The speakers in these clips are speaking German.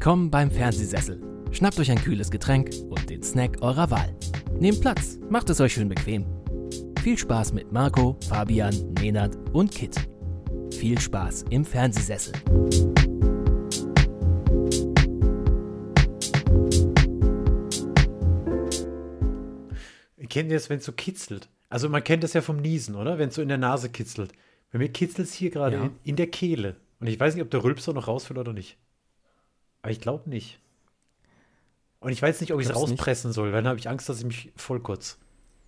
Willkommen beim Fernsehsessel. Schnappt euch ein kühles Getränk und den Snack eurer Wahl. Nehmt Platz, macht es euch schön bequem. Viel Spaß mit Marco, Fabian, Nenad und Kit. Viel Spaß im Fernsehsessel. Ihr kennt das, wenn es so kitzelt. Also man kennt das ja vom Niesen, oder? Wenn es so in der Nase kitzelt. Bei mir kitzelt es hier gerade in der Kehle. Und ich weiß nicht, ob der Rülpser noch rausfällt oder nicht. Aber ich glaube nicht. Und ich weiß nicht, ob ich es rauspressen soll, weil dann habe ich Angst, dass ich mich voll kotze.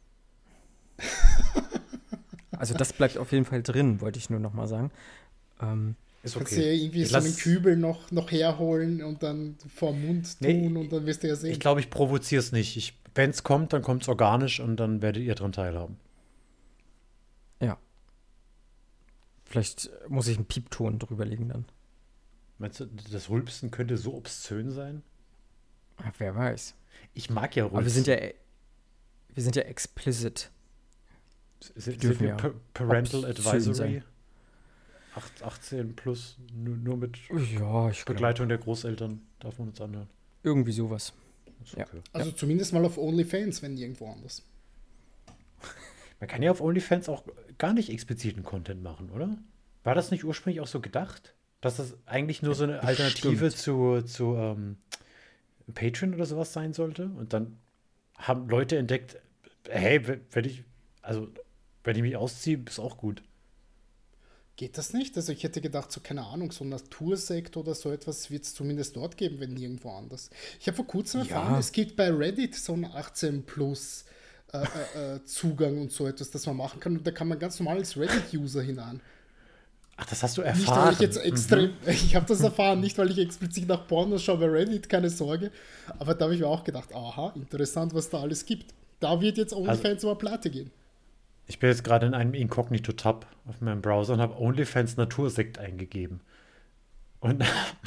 Also das bleibt auf jeden Fall drin, wollte ich nur noch mal sagen. Ist okay. Kannst du ja irgendwie so einen Kübel noch herholen und dann vor den Mund tun und dann wirst du ja sehen. Ich glaube, ich provoziere es nicht. Wenn es kommt, dann kommt es organisch und dann werdet ihr dran teilhaben. Ja. Vielleicht muss ich einen Piepton drüber legen dann. Meinst du, das Rülpsen könnte so obszön sein? Ja, wer weiß. Ich mag ja Rülpsen. Aber wir sind ja explicit. Sind wir Parental Advisory? 18 plus, nur mit Begleitung der Großeltern darf man uns anhören. Irgendwie sowas. Okay. Also zumindest mal auf OnlyFans, wenn nirgendwo anders. Man kann ja auf OnlyFans auch gar nicht expliziten Content machen, oder? War das nicht ursprünglich auch so gedacht? Dass das eigentlich nur so eine Alternative zu Patreon oder sowas sein sollte? Und dann haben Leute entdeckt, hey, wenn ich mich ausziehe, ist auch gut. Geht das nicht? Also ich hätte gedacht, so keine Ahnung, so ein Natursekt oder so etwas wird es zumindest dort geben, wenn nirgendwo anders. Ich habe vor kurzem erfahren, es gibt bei Reddit so einen 18 plus Zugang und so etwas, das man machen kann. Und da kann man ganz normal als Reddit-User hinein. Ach, das hast du erfahren? Nicht, weil ich jetzt extrem, ich habe das erfahren, nicht weil ich explizit nach Pornos schaue bei Reddit, keine Sorge. Aber da habe ich mir auch gedacht, aha, interessant, was da alles gibt. Da wird jetzt OnlyFans über Pleite gehen. Ich bin jetzt gerade in einem Inkognito-Tab auf meinem Browser und habe OnlyFans Natursekt eingegeben. Und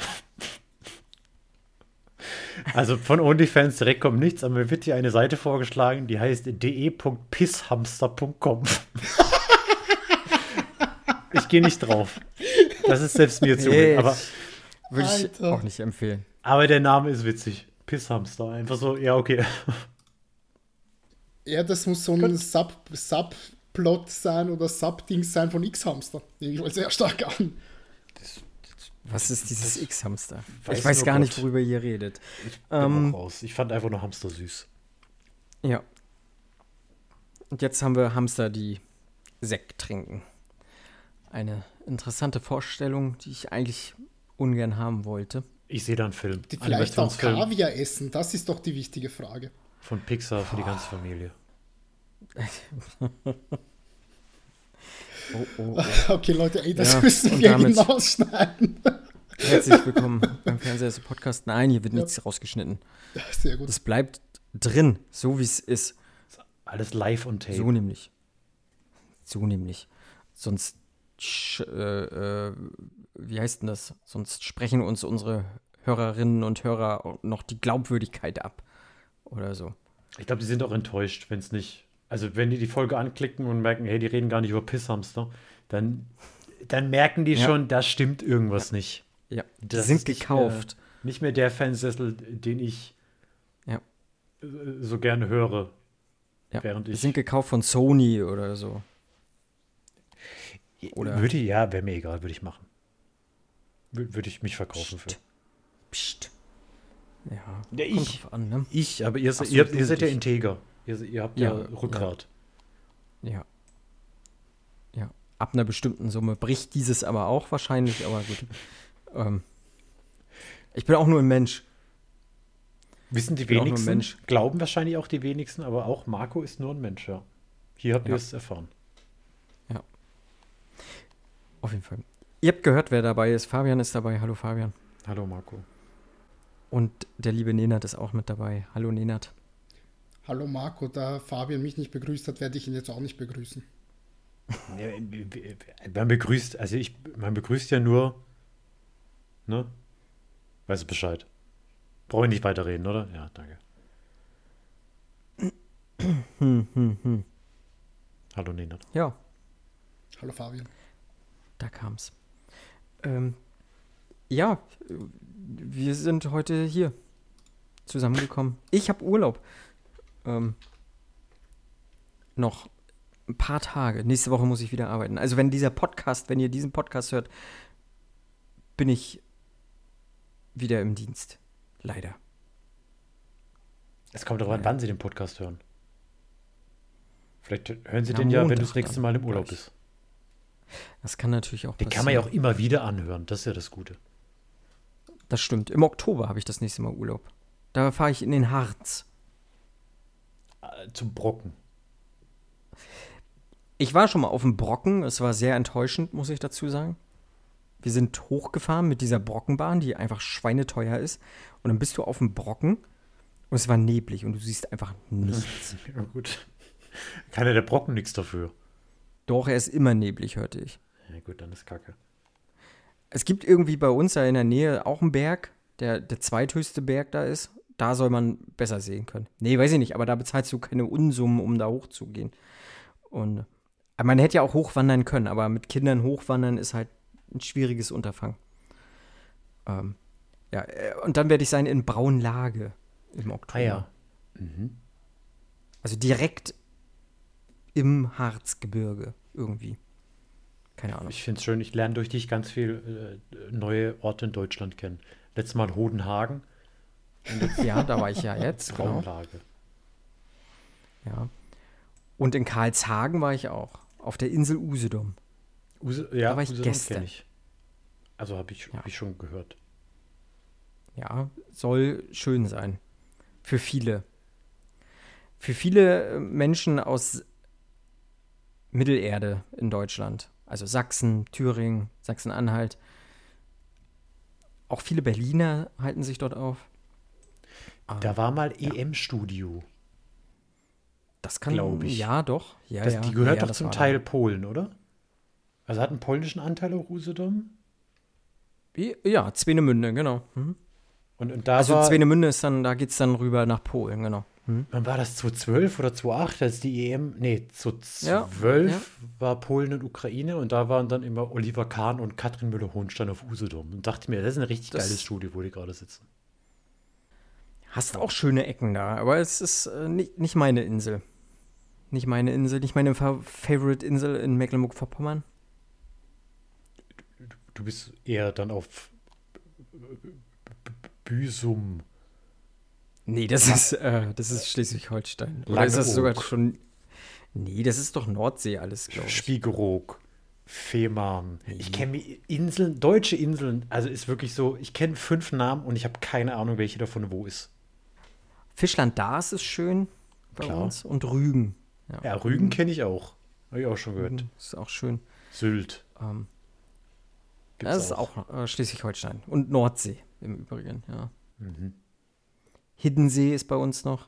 also von OnlyFans direkt kommt nichts, aber mir wird hier eine Seite vorgeschlagen, die heißt de.pisshamster.com. Ich gehe nicht drauf. Das ist selbst mir zu wild, aber würde ich auch nicht empfehlen. Aber der Name ist witzig. Pisshamster. Einfach so, ja, okay. Ja, das muss so ein Subplot sein oder Subding sein von X-Hamster. Nehme ich mal sehr stark an. Was ist dieses X-Hamster? Ich weiß gar nicht, worüber ihr redet. Ich bin auch raus. Ich fand einfach nur Hamster süß. Ja. Und jetzt haben wir Hamster, die Sekt trinken. Eine interessante Vorstellung, die ich eigentlich ungern haben wollte. Ich sehe da einen Film. Die vielleicht auch Kaviar essen, das ist doch die wichtige Frage. Von Pixar für die ganze Familie. Oh. Okay, Leute, das müssen wir hinausschneiden. Herzlich willkommen beim Fernsehsessel-Podcast. Nein, hier wird nichts rausgeschnitten. Sehr gut. Das bleibt drin, so wie es ist. Alles live on tape. So nämlich. Sonst, wie heißt denn das? Sonst sprechen uns unsere Hörerinnen und Hörer noch die Glaubwürdigkeit ab. Oder so. Ich glaube, die sind auch enttäuscht, wenn es nicht. Also, wenn die Folge anklicken und merken, hey, die reden gar nicht über Pisshamster, dann merken die schon, da stimmt irgendwas nicht. Ja, die das sind gekauft. Nicht mehr der Fernsehsessel, den ich so gerne höre. Ja, die sind gekauft von Sony oder so. Wäre mir egal, würde ich machen. Würde ich mich verkaufen für. Psst. Ja, kommt drauf an, ne? Aber ihr seid ja integer. Ihr habt ja Rückgrat. Ja. Ab einer bestimmten Summe bricht dieses aber auch wahrscheinlich, aber gut. Ich bin auch nur ein Mensch. Wissen die wenigsten, glauben wahrscheinlich auch die wenigsten, aber auch Marco ist nur ein Mensch, ja. Hier habt ihr es erfahren. Ja. Auf jeden Fall. Ihr habt gehört, wer dabei ist. Fabian ist dabei. Hallo Fabian. Hallo Marco. Und der liebe Nenad ist auch mit dabei. Hallo Nenad. Hallo Marco, da Fabian mich nicht begrüßt hat, werde ich ihn jetzt auch nicht begrüßen. Man begrüßt ja nur, ne? Weißt du Bescheid. Brauche ich nicht weiterreden, oder? Ja, danke. Hallo Nenad. Ja. Hallo Fabian. Da kam's. Ja, wir sind heute hier zusammengekommen. Ich habe Urlaub. Noch ein paar Tage. Nächste Woche muss ich wieder arbeiten. Also wenn ihr diesen Podcast hört, bin ich wieder im Dienst. Leider. Es kommt darauf an, wann Sie den Podcast hören. Vielleicht hören Sie Ja, den ja, wenn Montag du das nächste Mal im Urlaub glaub ich. bist. Das kann natürlich auch Den passieren. kann man ja auch immer wieder anhören. Das ist ja das Gute. Das stimmt. Im Oktober habe ich das nächste Mal Urlaub. Da fahre ich in den Harz. Zum Brocken. Ich war schon mal auf dem Brocken. Es war sehr enttäuschend, muss ich dazu sagen. Wir sind hochgefahren mit dieser Brockenbahn, die einfach schweineteuer ist. Und dann bist du auf dem Brocken und es war neblig und du siehst einfach nichts. Ja, gut. Kann ja der Brocken nichts dafür. Doch, er ist immer neblig, hörte ich. Ja, gut, dann ist Kacke. Es gibt irgendwie bei uns da in der Nähe auch einen Berg, der zweithöchste Berg da ist. Da soll man besser sehen können. Nee, weiß ich nicht, aber da bezahlst du keine Unsummen, um da hochzugehen. Und man hätte ja auch hochwandern können, aber mit Kindern hochwandern ist halt ein schwieriges Unterfangen. Ja, und dann werde ich sein in Braunlage im Oktober. Ah ja. Also direkt im Harzgebirge irgendwie. Keine Ahnung. Ich finde es schön, ich lerne durch dich ganz viel neue Orte in Deutschland kennen. Letztes Mal Hodenhagen. Ja, da war ich ja jetzt. Genau. Braunlage. Ja. Und in Karlshagen war ich auch. Auf der Insel Usedom. Ja, Da war ich Usedom gestern. kenn ich. Also habe ich, Ja. hab ich schon gehört. Ja, soll schön sein. Für viele. Für viele Menschen aus Mittelerde in Deutschland. Also Sachsen, Thüringen, Sachsen-Anhalt. Auch viele Berliner halten sich dort auf. Da war mal EM-Studio. Das kann, glaub ich. Ja, doch. Ja, Das, ja. die gehört ja, doch das zum war Teil Polen, oder? Also hat einen polnischen Anteil auch Usedom? Ja, Zweenemünde, genau. Mhm. Und da Also war, Zweenemünde ist dann, da geht's dann rüber nach Polen, genau. Mhm. wann war das, 2012 oder 2008, als die EM, nee, 2012 Ja. war Polen und Ukraine und da waren dann immer Oliver Kahn und Katrin Müller-Hohenstein auf Usedom und dachte mir, das ist ein richtig Das- geiles Studio, wo die gerade sitzen. Hast auch schöne Ecken da, aber es ist nicht meine Insel. Nicht meine Insel, nicht meine Favorite-Insel in Mecklenburg-Vorpommern. Du bist eher dann auf Büsum. Nee, das ist Schleswig-Holstein. Oder ist das sogar schon. Nee, das ist doch Nordsee alles, glaube ich. Spiekeroog, Fehmarn. Ich kenne Inseln, deutsche Inseln, also ist wirklich so, ich kenne 5 Namen und ich habe keine Ahnung, welche davon wo ist. Fischland-Dars ist schön bei Klar. uns und Rügen. Ja, Rügen kenne ich auch. Habe ich auch schon gehört. Rügen ist auch schön. Sylt. Gibt's Das ist auch Schleswig-Holstein. Und Nordsee im Übrigen, ja. Mhm. Hiddensee ist bei uns noch.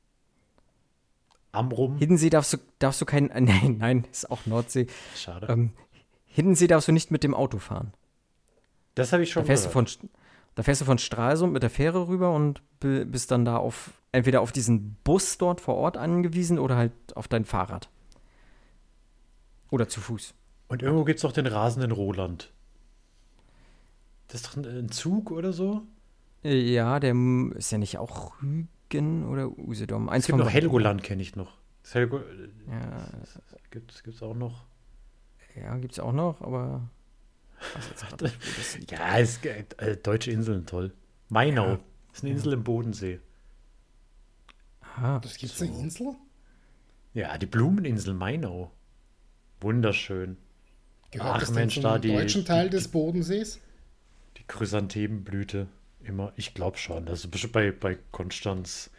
Amrum. Hiddensee darfst du keinen. Nein, ist auch Nordsee. Schade. Hiddensee darfst du nicht mit dem Auto fahren. Das habe ich schon gehört. Da fährst du von Stralsund mit der Fähre rüber und bist dann da entweder auf diesen Bus dort vor Ort angewiesen oder halt auf dein Fahrrad. Oder zu Fuß. Und irgendwo gibt es doch den rasenden Roland. Das ist doch ein Zug oder so? Ja, der ist ja nicht auch Rügen oder Usedom. Eins Es gibt von noch beiden. Helgoland, kenne ich noch. Ja, Gibt's auch noch. ja, gibt's auch noch, aber ich weiß jetzt gerade nicht, wo das liegt. Ja, deutsche Inseln, toll. Mainau. Ja. Ist eine Insel im Bodensee. Aha. Das gibt's eine Insel? Ja, die Blumeninsel Mainau. Wunderschön. Gehört Ach, das denn Mensch, zum da die- deutschen Teil die- des Bodensees? Die Chrysanthemenblüte. Immer, ich glaube schon. Also bestimmt bei Konstanz.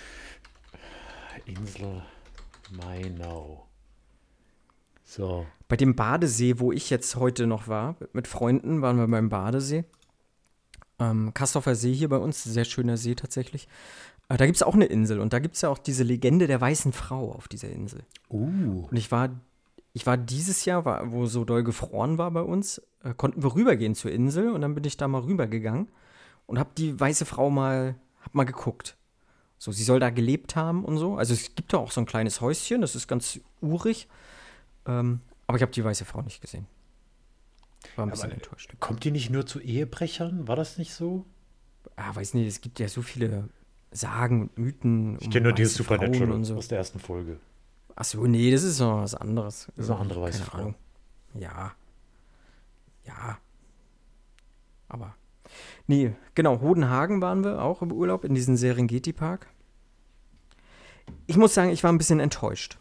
Insel Mainau. So. Bei dem Badesee, wo ich jetzt heute noch war, mit Freunden waren wir beim Badesee. Kastorfer See hier bei uns, sehr schöner See tatsächlich. Da gibt es auch eine Insel und da gibt es ja auch diese Legende der weißen Frau auf dieser Insel. Und ich war dieses Jahr, wo so doll gefroren war bei uns, konnten wir rübergehen zur Insel und dann bin ich da mal rübergegangen und habe die weiße Frau mal geguckt. So, sie soll da gelebt haben und so. Also es gibt da auch so ein kleines Häuschen, das ist ganz urig. Aber ich habe die weiße Frau nicht gesehen. War ein bisschen enttäuscht. Kommt die nicht nur zu Ehebrechern? War das nicht so? Weiß nicht, es gibt ja so viele Sagen und Mythen. Ich kenne nur dieses weiße Frauen Supernatural und so. aus der ersten Folge. Achso, nee, das ist noch was anderes. Das ist eine andere weiße Keine Frau. Ahnung. Ja. Ja. Aber. Nee, genau, Hodenhagen waren wir auch im Urlaub, in diesem Serengeti-Park. Ich muss sagen, ich war ein bisschen enttäuscht.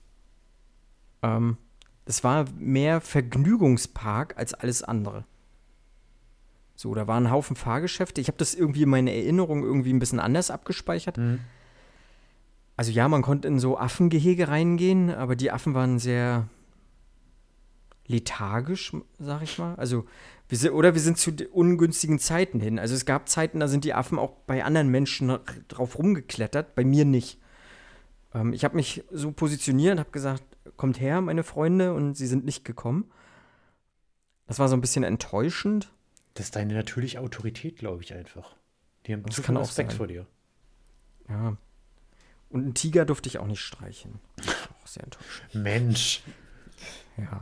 Es war mehr Vergnügungspark als alles andere. So, da waren ein Haufen Fahrgeschäfte. Ich habe das irgendwie in meiner Erinnerung irgendwie ein bisschen anders abgespeichert. Also ja, man konnte in so Affengehege reingehen, aber die Affen waren sehr lethargisch, sag ich mal. Also wir sind zu ungünstigen Zeiten hin. Also es gab Zeiten, da sind die Affen auch bei anderen Menschen drauf rumgeklettert, bei mir nicht. Ich habe mich so positioniert und habe gesagt, kommt her, meine Freunde, und sie sind nicht gekommen. Das war so ein bisschen enttäuschend. Das ist deine natürliche Autorität, glaube ich, einfach. Die haben Das zu kann viel auch Respekt sein. vor dir. Ja. Und einen Tiger durfte ich auch nicht streicheln. Das war auch sehr enttäuschend. Mensch. Ja.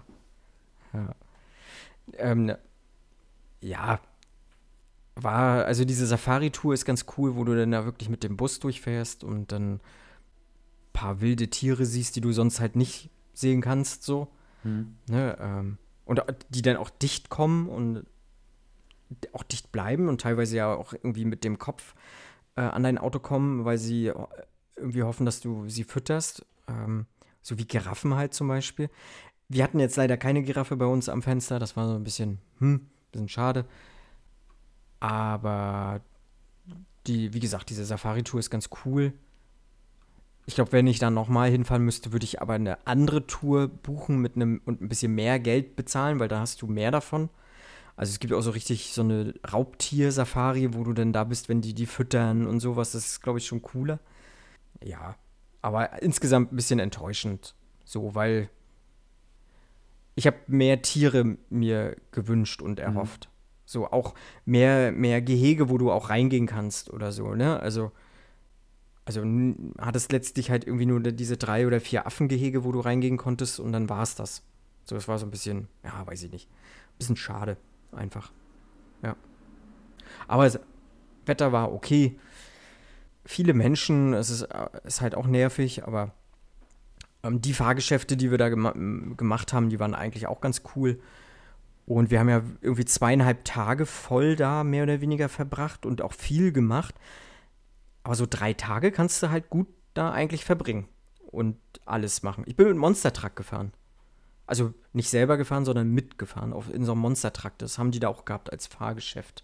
Ja. Also diese Safari-Tour ist ganz cool, wo du dann da wirklich mit dem Bus durchfährst und dann ein paar wilde Tiere siehst, die du sonst halt nicht sehen kannst, so. Ne, und die dann auch dicht kommen und auch dicht bleiben und teilweise ja auch irgendwie mit dem Kopf an dein Auto kommen, weil sie irgendwie hoffen, dass du sie fütterst. So wie Giraffen halt zum Beispiel. Wir hatten jetzt leider keine Giraffe bei uns am Fenster, das war so ein bisschen schade. Aber wie gesagt, diese Safari-Tour ist ganz cool. Ich glaube, wenn ich dann nochmal hinfahren müsste, würde ich aber eine andere Tour buchen und ein bisschen mehr Geld bezahlen, weil da hast du mehr davon. Also es gibt auch so richtig so eine Raubtier-Safari, wo du dann da bist, wenn die füttern und sowas. Das ist, glaube ich, schon cooler. Ja, aber insgesamt ein bisschen enttäuschend. So, weil ich habe mehr Tiere mir gewünscht und erhofft. So, auch mehr Gehege, wo du auch reingehen kannst oder so, ne? Also hattest letztlich halt irgendwie nur diese 3 oder 4 Affengehege, wo du reingehen konntest und dann war es das. So, das war so ein bisschen, ja, weiß ich nicht. Ein bisschen schade, einfach. Ja. Aber das Wetter war okay. Viele Menschen, es ist halt auch nervig, aber die Fahrgeschäfte, die wir da gemacht haben, die waren eigentlich auch ganz cool. Und wir haben ja irgendwie 2,5 Tage voll da mehr oder weniger verbracht und auch viel gemacht. Aber so 3 Tage kannst du halt gut da eigentlich verbringen und alles machen. Ich bin mit Monster Truck gefahren. Also nicht selber gefahren, sondern mitgefahren in so einem Monster Truck. Das haben die da auch gehabt als Fahrgeschäft.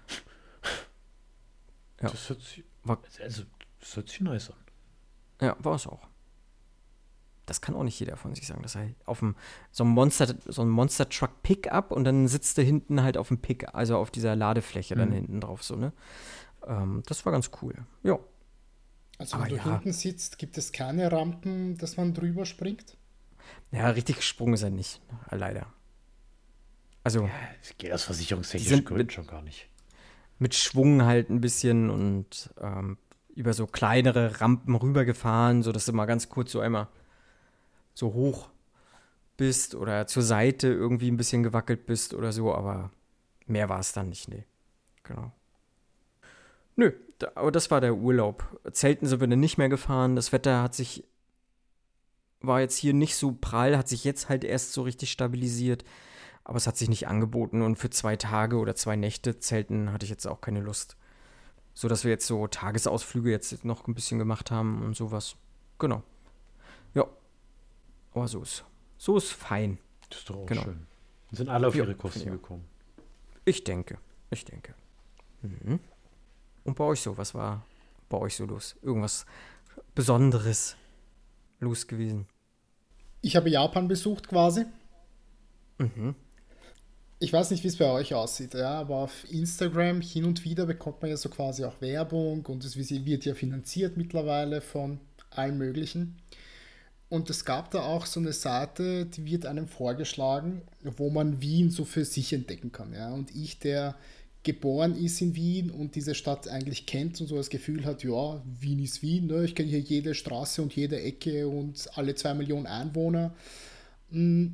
Ja. Das hört sich nice an. Ja, war es auch. Das kann auch nicht jeder von sich sagen. Das heißt, auf so einem Monster Truck Pickup und dann sitzt du hinten halt auf dem also auf dieser Ladefläche dann hinten drauf, so, ne? Das war ganz cool. Ja. Also wenn du hinten sitzt, gibt es keine Rampen, dass man drüber springt? Ja, richtig gesprungen ist er nicht, leider. Also. Ja, das geht aus versicherungstechnischen Gründen schon gar nicht. Mit Schwung halt ein bisschen und über so kleinere Rampen rübergefahren, sodass du mal ganz kurz so einmal so hoch bist oder zur Seite irgendwie ein bisschen gewackelt bist oder so, aber mehr war es dann nicht, nee. Genau. Nö, aber das war der Urlaub. Zelten sind wir dann nicht mehr gefahren. Das Wetter war jetzt hier nicht so prall, hat sich jetzt halt erst so richtig stabilisiert. Aber es hat sich nicht angeboten und für 2 Tage oder 2 Nächte Zelten hatte ich jetzt auch keine Lust. So dass wir jetzt so Tagesausflüge jetzt noch ein bisschen gemacht haben und sowas. Genau. Ja. Aber so ist fein. Das ist doch auch genau. schön. Und sind alle auf ihre Kosten gekommen. Ich denke. Mhm. Und bei euch so, was war bei euch so los? Irgendwas Besonderes los gewesen? Ich habe Japan besucht quasi. Mhm. Ich weiß nicht, wie es bei euch aussieht, ja, aber auf Instagram hin und wieder bekommt man ja so quasi auch Werbung und es wird ja finanziert mittlerweile von allen möglichen. Und es gab da auch so eine Seite, die wird einem vorgeschlagen, wo man Wien so für sich entdecken kann. Ja? Und ich, der geboren ist in Wien und diese Stadt eigentlich kennt und so das Gefühl hat, ja, Wien ist Wien, ne? Ich kenne hier jede Straße und jede Ecke und alle 2 Millionen Einwohner.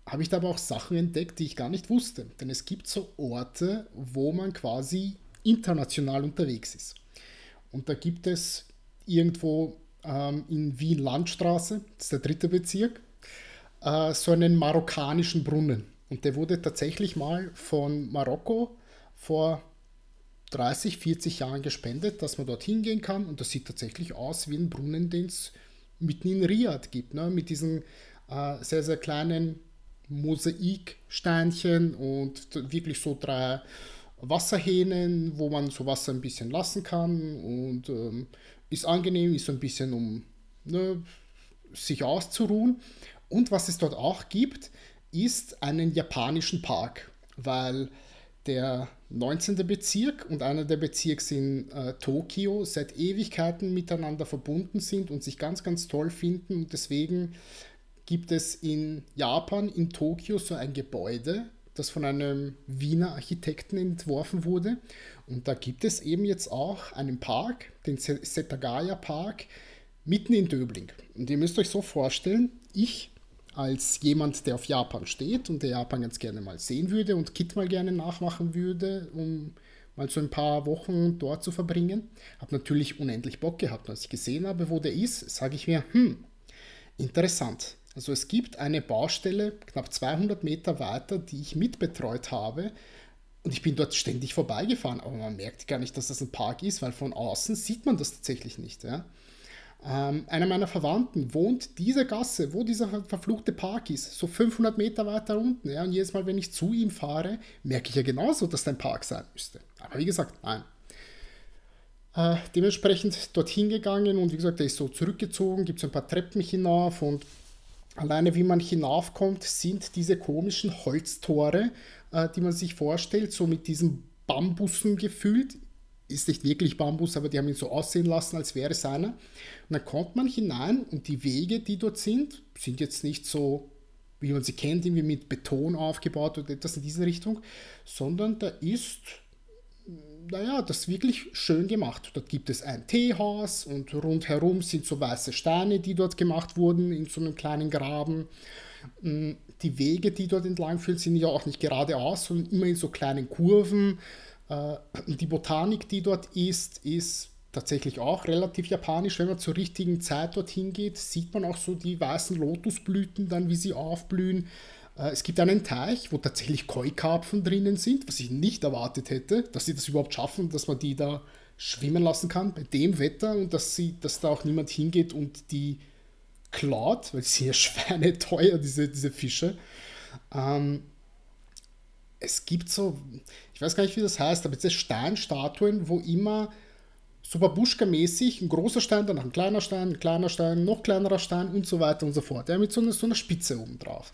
habe ich da aber auch Sachen entdeckt, die ich gar nicht wusste. Denn es gibt so Orte, wo man quasi international unterwegs ist. Und da gibt es irgendwo in Wien Landstraße, das ist der 3. Bezirk, so einen marokkanischen Brunnen. Und der wurde tatsächlich mal von Marokko vor 30, 40 Jahren gespendet, dass man dort hingehen kann. Und das sieht tatsächlich aus wie ein Brunnen, den es mitten in Riad gibt, ne? Mit diesen sehr, sehr kleinen Mosaiksteinchen und wirklich so 3 Wasserhähnen, wo man so Wasser ein bisschen lassen kann und ist angenehm, ist so ein bisschen, um sich auszuruhen. Und was es dort auch gibt, ist einen japanischen Park, weil der 19. Bezirk und einer der Bezirke in Tokio seit Ewigkeiten miteinander verbunden sind und sich ganz, ganz toll finden. Und deswegen gibt es in Japan, in Tokio, so ein Gebäude, das von einem Wiener Architekten entworfen wurde. Und da gibt es eben jetzt auch einen Park, den Setagaya Park, mitten in Döbling. Und ihr müsst euch so vorstellen, ich als jemand, der auf Japan steht und der Japan ganz gerne mal sehen würde und Kit mal gerne nachmachen würde, um mal so ein paar Wochen dort zu verbringen, habe natürlich unendlich Bock gehabt. Als ich gesehen habe, wo der ist, sage ich mir, interessant. Also es gibt eine Baustelle knapp 200 Meter weiter, die ich mitbetreut habe und ich bin dort ständig vorbeigefahren, aber man merkt gar nicht, dass das ein Park ist, weil von außen sieht man das tatsächlich nicht. Ja? Einer meiner Verwandten wohnt diese Gasse, wo dieser verfluchte Park ist, so 500 Meter weiter unten. Ja? Und jedes Mal, wenn ich zu ihm fahre, merke ich ja genauso, dass da ein Park sein müsste. Aber wie gesagt, nein. Dementsprechend dorthin gegangen und wie gesagt, der ist so zurückgezogen, gibt es ein paar Treppen hinauf und alleine wie man hinaufkommt, sind diese komischen Holztore, die man sich vorstellt, so mit diesen Bambussen gefüllt. Ist nicht wirklich Bambus, aber die haben ihn so aussehen lassen, als wäre es einer. Und dann kommt man hinein und die Wege, die dort sind jetzt nicht so, wie man sie kennt, irgendwie mit Beton aufgebaut oder etwas in diese Richtung, sondern da ist, das ist wirklich schön gemacht. Dort gibt es ein Teehaus und rundherum sind so weiße Steine, die dort gemacht wurden, in so einem kleinen Graben. Die Wege, die dort entlang führen, sind ja auch nicht geradeaus, sondern immer in so kleinen Kurven. Die Botanik, die dort ist tatsächlich auch relativ japanisch. Wenn man zur richtigen Zeit dorthin geht, sieht man auch so die weißen Lotusblüten dann, wie sie aufblühen. Es gibt einen Teich, wo tatsächlich Koi-Karpfen drinnen sind, was ich nicht erwartet hätte, dass sie das überhaupt schaffen, dass man die da schwimmen lassen kann bei dem Wetter und dass da auch niemand hingeht und die klaut, weil sie ja schweineteuer, diese Fische. Es gibt so, ich weiß gar nicht, wie das heißt, aber diese Steinstatuen, wo immer so Babuschka-mäßig ein großer Stein, danach ein kleiner Stein, noch kleinerer Stein und so weiter und so fort. Ja, mit so einer Spitze oben drauf.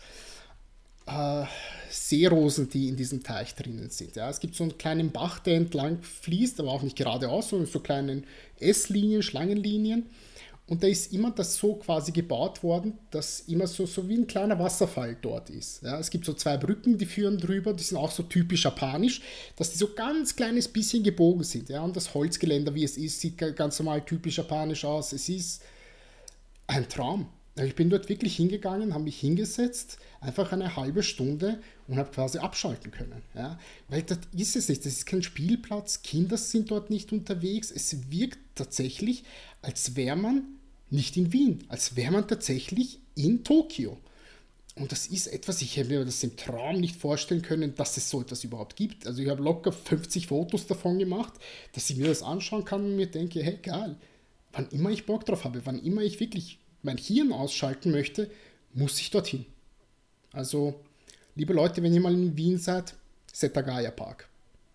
Seerosen, die in diesem Teich drinnen sind. Ja. Es gibt so einen kleinen Bach, der entlang fließt, aber auch nicht geradeaus, sondern so kleinen S-Linien, Schlangenlinien. Und da ist immer das so quasi gebaut worden, dass immer so wie ein kleiner Wasserfall dort ist. Ja, es gibt so 2 Brücken, die führen drüber, die sind auch so typisch japanisch, dass die so ganz kleines bisschen gebogen sind. Ja, und das Holzgeländer, wie es ist, sieht ganz normal typisch japanisch aus. Es ist ein Traum. Ich bin dort wirklich hingegangen, habe mich hingesetzt, einfach eine halbe Stunde und habe quasi abschalten können. Ja? Weil das ist es nicht, das ist kein Spielplatz, Kinder sind dort nicht unterwegs. Es wirkt tatsächlich, als wäre man nicht in Wien, als wäre man tatsächlich in Tokio. Und das ist etwas, ich hätte mir das im Traum nicht vorstellen können, dass es so etwas überhaupt gibt. Also ich habe locker 50 Fotos davon gemacht, dass ich mir das anschauen kann und mir denke, hey geil, wann immer ich Bock drauf habe, wann immer ich wirklich mein Hirn ausschalten möchte, muss ich dorthin. Also, liebe Leute, wenn ihr mal in Wien seid, Setagaya Park.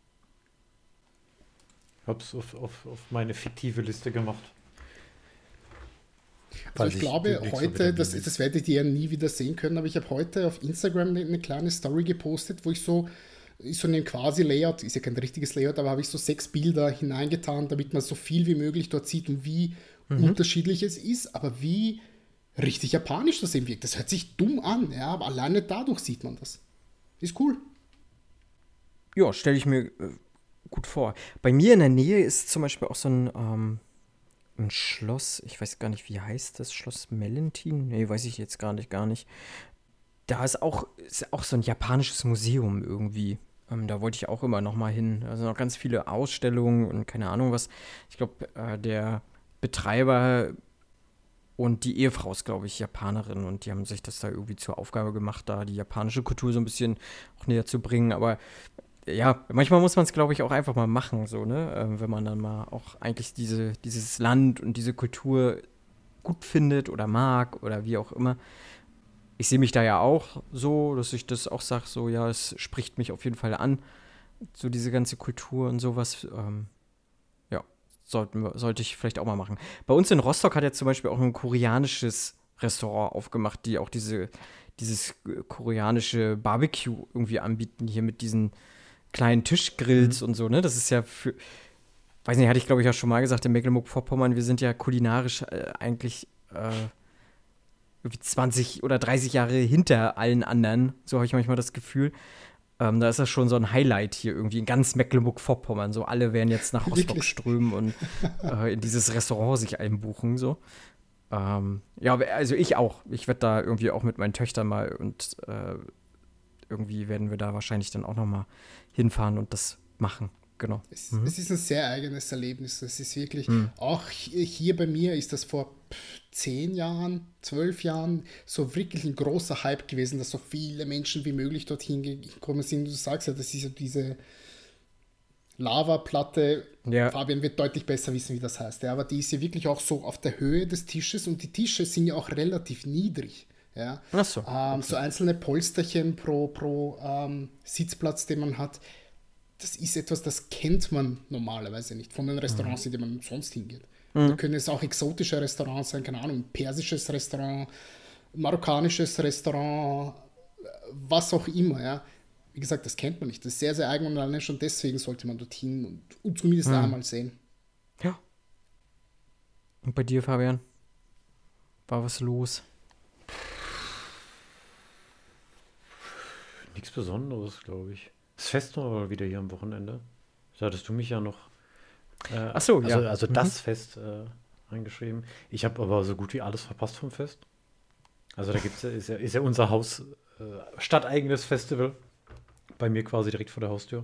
Ich habe es auf meine fiktive Liste gemacht. Also ich glaube, heute, das werdet ihr ja nie wieder sehen können, aber ich habe heute auf Instagram eine kleine Story gepostet, wo ich so in einem quasi Layout, ist ja kein richtiges Layout, aber habe ich so 6 Bilder hineingetan, damit man so viel wie möglich dort sieht und wie unterschiedlich es ist, aber wie richtig japanisch das eben wirkt. Das hört sich dumm an, ja, aber alleine dadurch sieht man das. Ist cool. Ja, stelle ich mir gut vor. Bei mir in der Nähe ist zum Beispiel auch so ein Schloss, ich weiß gar nicht, wie heißt das, Schloss Mellentin? Nee, weiß ich jetzt gar nicht. da ist auch so ein japanisches Museum irgendwie. Da wollte ich auch immer noch mal hin. Also noch ganz viele Ausstellungen und keine Ahnung was. Ich glaube, der Betreiber und die Ehefrau ist, glaube ich, Japanerin und die haben sich das da irgendwie zur Aufgabe gemacht, da die japanische Kultur so ein bisschen auch näher zu bringen. Aber ja, manchmal muss man es, glaube ich, auch einfach mal machen, so, ne? Wenn man dann mal auch eigentlich dieses Land und diese Kultur gut findet oder mag oder wie auch immer. Ich sehe mich da ja auch so, dass ich das auch sage, so, ja, es spricht mich auf jeden Fall an, so diese ganze Kultur und sowas. Ja, sollte ich vielleicht auch mal machen. Bei uns in Rostock hat ja zum Beispiel auch ein koreanisches Restaurant aufgemacht, die auch dieses koreanische Barbecue irgendwie anbieten, hier mit diesen kleinen Tischgrills und so, ne? Das ist ja weiß nicht, hatte ich glaube ich ja schon mal gesagt, in Mecklenburg-Vorpommern, wir sind ja kulinarisch eigentlich irgendwie 20 oder 30 Jahre hinter allen anderen. So habe ich manchmal das Gefühl. Da ist das schon so ein Highlight hier irgendwie in ganz Mecklenburg-Vorpommern. So alle werden jetzt nach Rostock strömen und in dieses Restaurant sich einbuchen. So. Ja, also ich auch. Ich werde da irgendwie auch mit meinen Töchtern mal und irgendwie werden wir da wahrscheinlich dann auch noch mal hinfahren und das machen. Genau. Es ist ein sehr eigenes Erlebnis. Es ist wirklich, auch hier bei mir ist das vor 10 Jahren, 12 Jahren so wirklich ein großer Hype gewesen, dass so viele Menschen wie möglich dorthin gekommen sind. Du sagst ja, das ist ja diese Lavaplatte. Ja. Fabian wird deutlich besser wissen, wie das heißt. Ja, aber die ist ja wirklich auch so auf der Höhe des Tisches und die Tische sind ja auch relativ niedrig. Ja. Ach so. Okay. So einzelne Polsterchen pro Sitzplatz, den man hat. Das ist etwas, das kennt man normalerweise nicht von den Restaurants, in die man sonst hingeht. Da können es auch exotische Restaurants sein, keine Ahnung, persisches Restaurant, marokkanisches Restaurant, was auch immer, ja. Wie gesagt, das kennt man nicht. Das ist sehr, sehr eigen und allein schon deswegen sollte man dorthin und zumindest einmal sehen. Ja. Und bei dir, Fabian? War was los? Nichts Besonderes, glaube ich. Das Fest war wieder hier am Wochenende. Da hattest du mich ja noch ach so, ja. Also das Fest eingeschrieben. Ich habe aber so gut wie alles verpasst vom Fest. Also da ist ja unser Haus stadteigenes Festival. Bei mir quasi direkt vor der Haustür.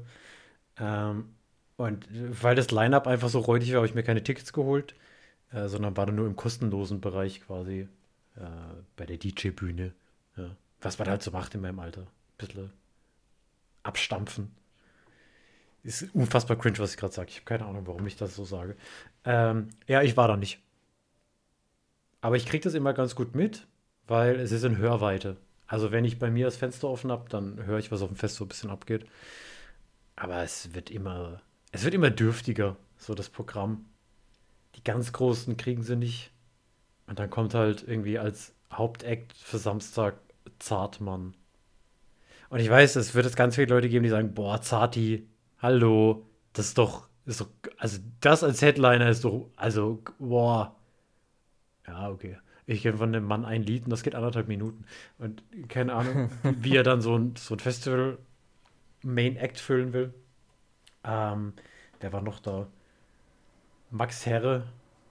Und weil das Line-Up einfach so räudig war, habe ich mir keine Tickets geholt, sondern war dann nur im kostenlosen Bereich quasi bei der DJ-Bühne. Ja. Was man halt so macht in meinem Alter. Ein bisschen abstampfen. Ist unfassbar cringe, was ich gerade sage. Ich habe keine Ahnung, warum ich das so sage. Ja, ich war da nicht. Aber ich kriege das immer ganz gut mit, weil es ist in Hörweite. Also wenn ich bei mir das Fenster offen habe, dann höre ich, was auf dem Fest so ein bisschen abgeht. Aber es wird immer dürftiger, so das Programm. Die ganz Großen kriegen sie nicht. Und dann kommt halt irgendwie als Hauptakt für Samstag Zartmann. Und ich weiß, es wird jetzt ganz viele Leute geben, die sagen, boah, Zarti, hallo, das ist doch, also das als Headliner ist doch, also, boah. Ja, okay. Ich kenne von dem Mann ein Lied und das geht 1,5 Minuten. Und keine Ahnung, wie er dann so ein Festival Main Act füllen will. Wer war noch da? Max Herre.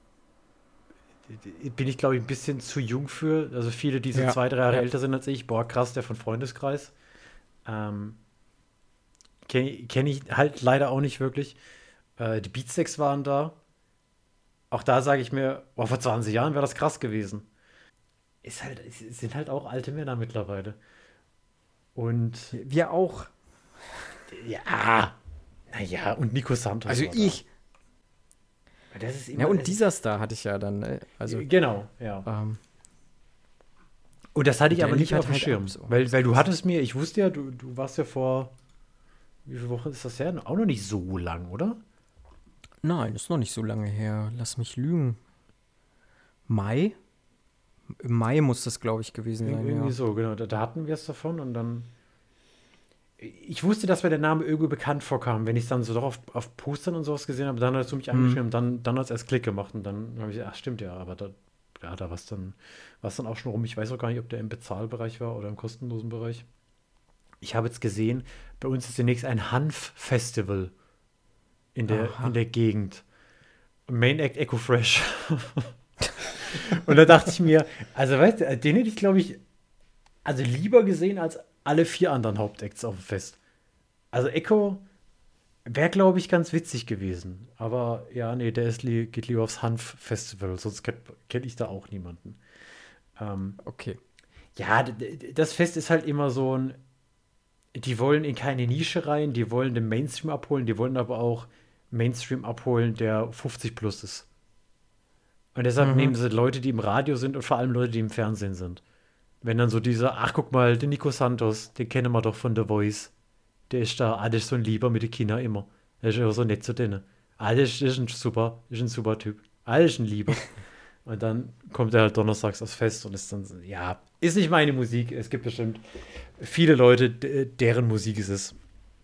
Bin ich, glaube ich, ein bisschen zu jung für. Also viele, die so 2-3 Jahre älter sind als ich. Boah, krass, der von Freundeskreis. Kenn ich halt leider auch nicht wirklich. Die Beatsteaks waren da. Auch da sage ich mir, boah, vor 20 Jahren wäre das krass gewesen. Es sind halt auch alte Männer mittlerweile. Und wir auch. Ja. Naja, und Nico Santos. Also ich. Da. Das ist immer, ja, und dieser Star hatte ich ja dann. Also, genau, ja. Und das hatte ich aber nicht auf dem Schirm. So. Weil du hattest mir, ich wusste ja, du warst ja vor, wie viele Wochen ist das her? Auch noch nicht so lang, oder? Nein, ist noch nicht so lange her. Lass mich lügen. Mai? Im Mai muss das, glaube ich, gewesen sein. Irgendwie so, genau. Da hatten wir es davon und dann. Ich wusste, dass mir der Name irgendwie bekannt vorkam. Wenn ich es dann so doch auf Postern und sowas gesehen habe, dann hast du mich angeschrieben und dann hat es erst Klick gemacht und dann habe ich gesagt, ach stimmt ja, aber da war es dann auch schon rum. Ich weiß auch gar nicht, ob der im Bezahlbereich war oder im kostenlosen Bereich. Ich habe jetzt gesehen, bei uns ist demnächst ein Hanf-Festival in der Gegend. Main Act Echo Fresh. Und da dachte ich mir, also weißt du, den hätte ich, glaube ich, also lieber gesehen als alle 4 anderen Hauptacts auf dem Fest. Also Echo wäre, glaube ich, ganz witzig gewesen. Aber ja, nee, geht lieber aufs Hanf-Festival, sonst kenn ich da auch niemanden. Okay. Ja, das Fest ist halt immer so die wollen in keine Nische rein, die wollen den Mainstream abholen, die wollen aber auch Mainstream abholen, der 50 plus ist. Und deshalb nehmen sie Leute, die im Radio sind und vor allem Leute, die im Fernsehen sind. Wenn dann so ach, guck mal, den Nico Santos, den kennen wir doch von The Voice. Der ist da, der ist so ein Lieber mit den Kindern immer. Der ist immer so nett zu denen. Das ist ein super Typ. Das ist ein Lieber. Und dann kommt er halt donnerstags aufs Fest und ist dann, ja, ist nicht meine Musik. Es gibt bestimmt viele Leute, deren Musik ist es.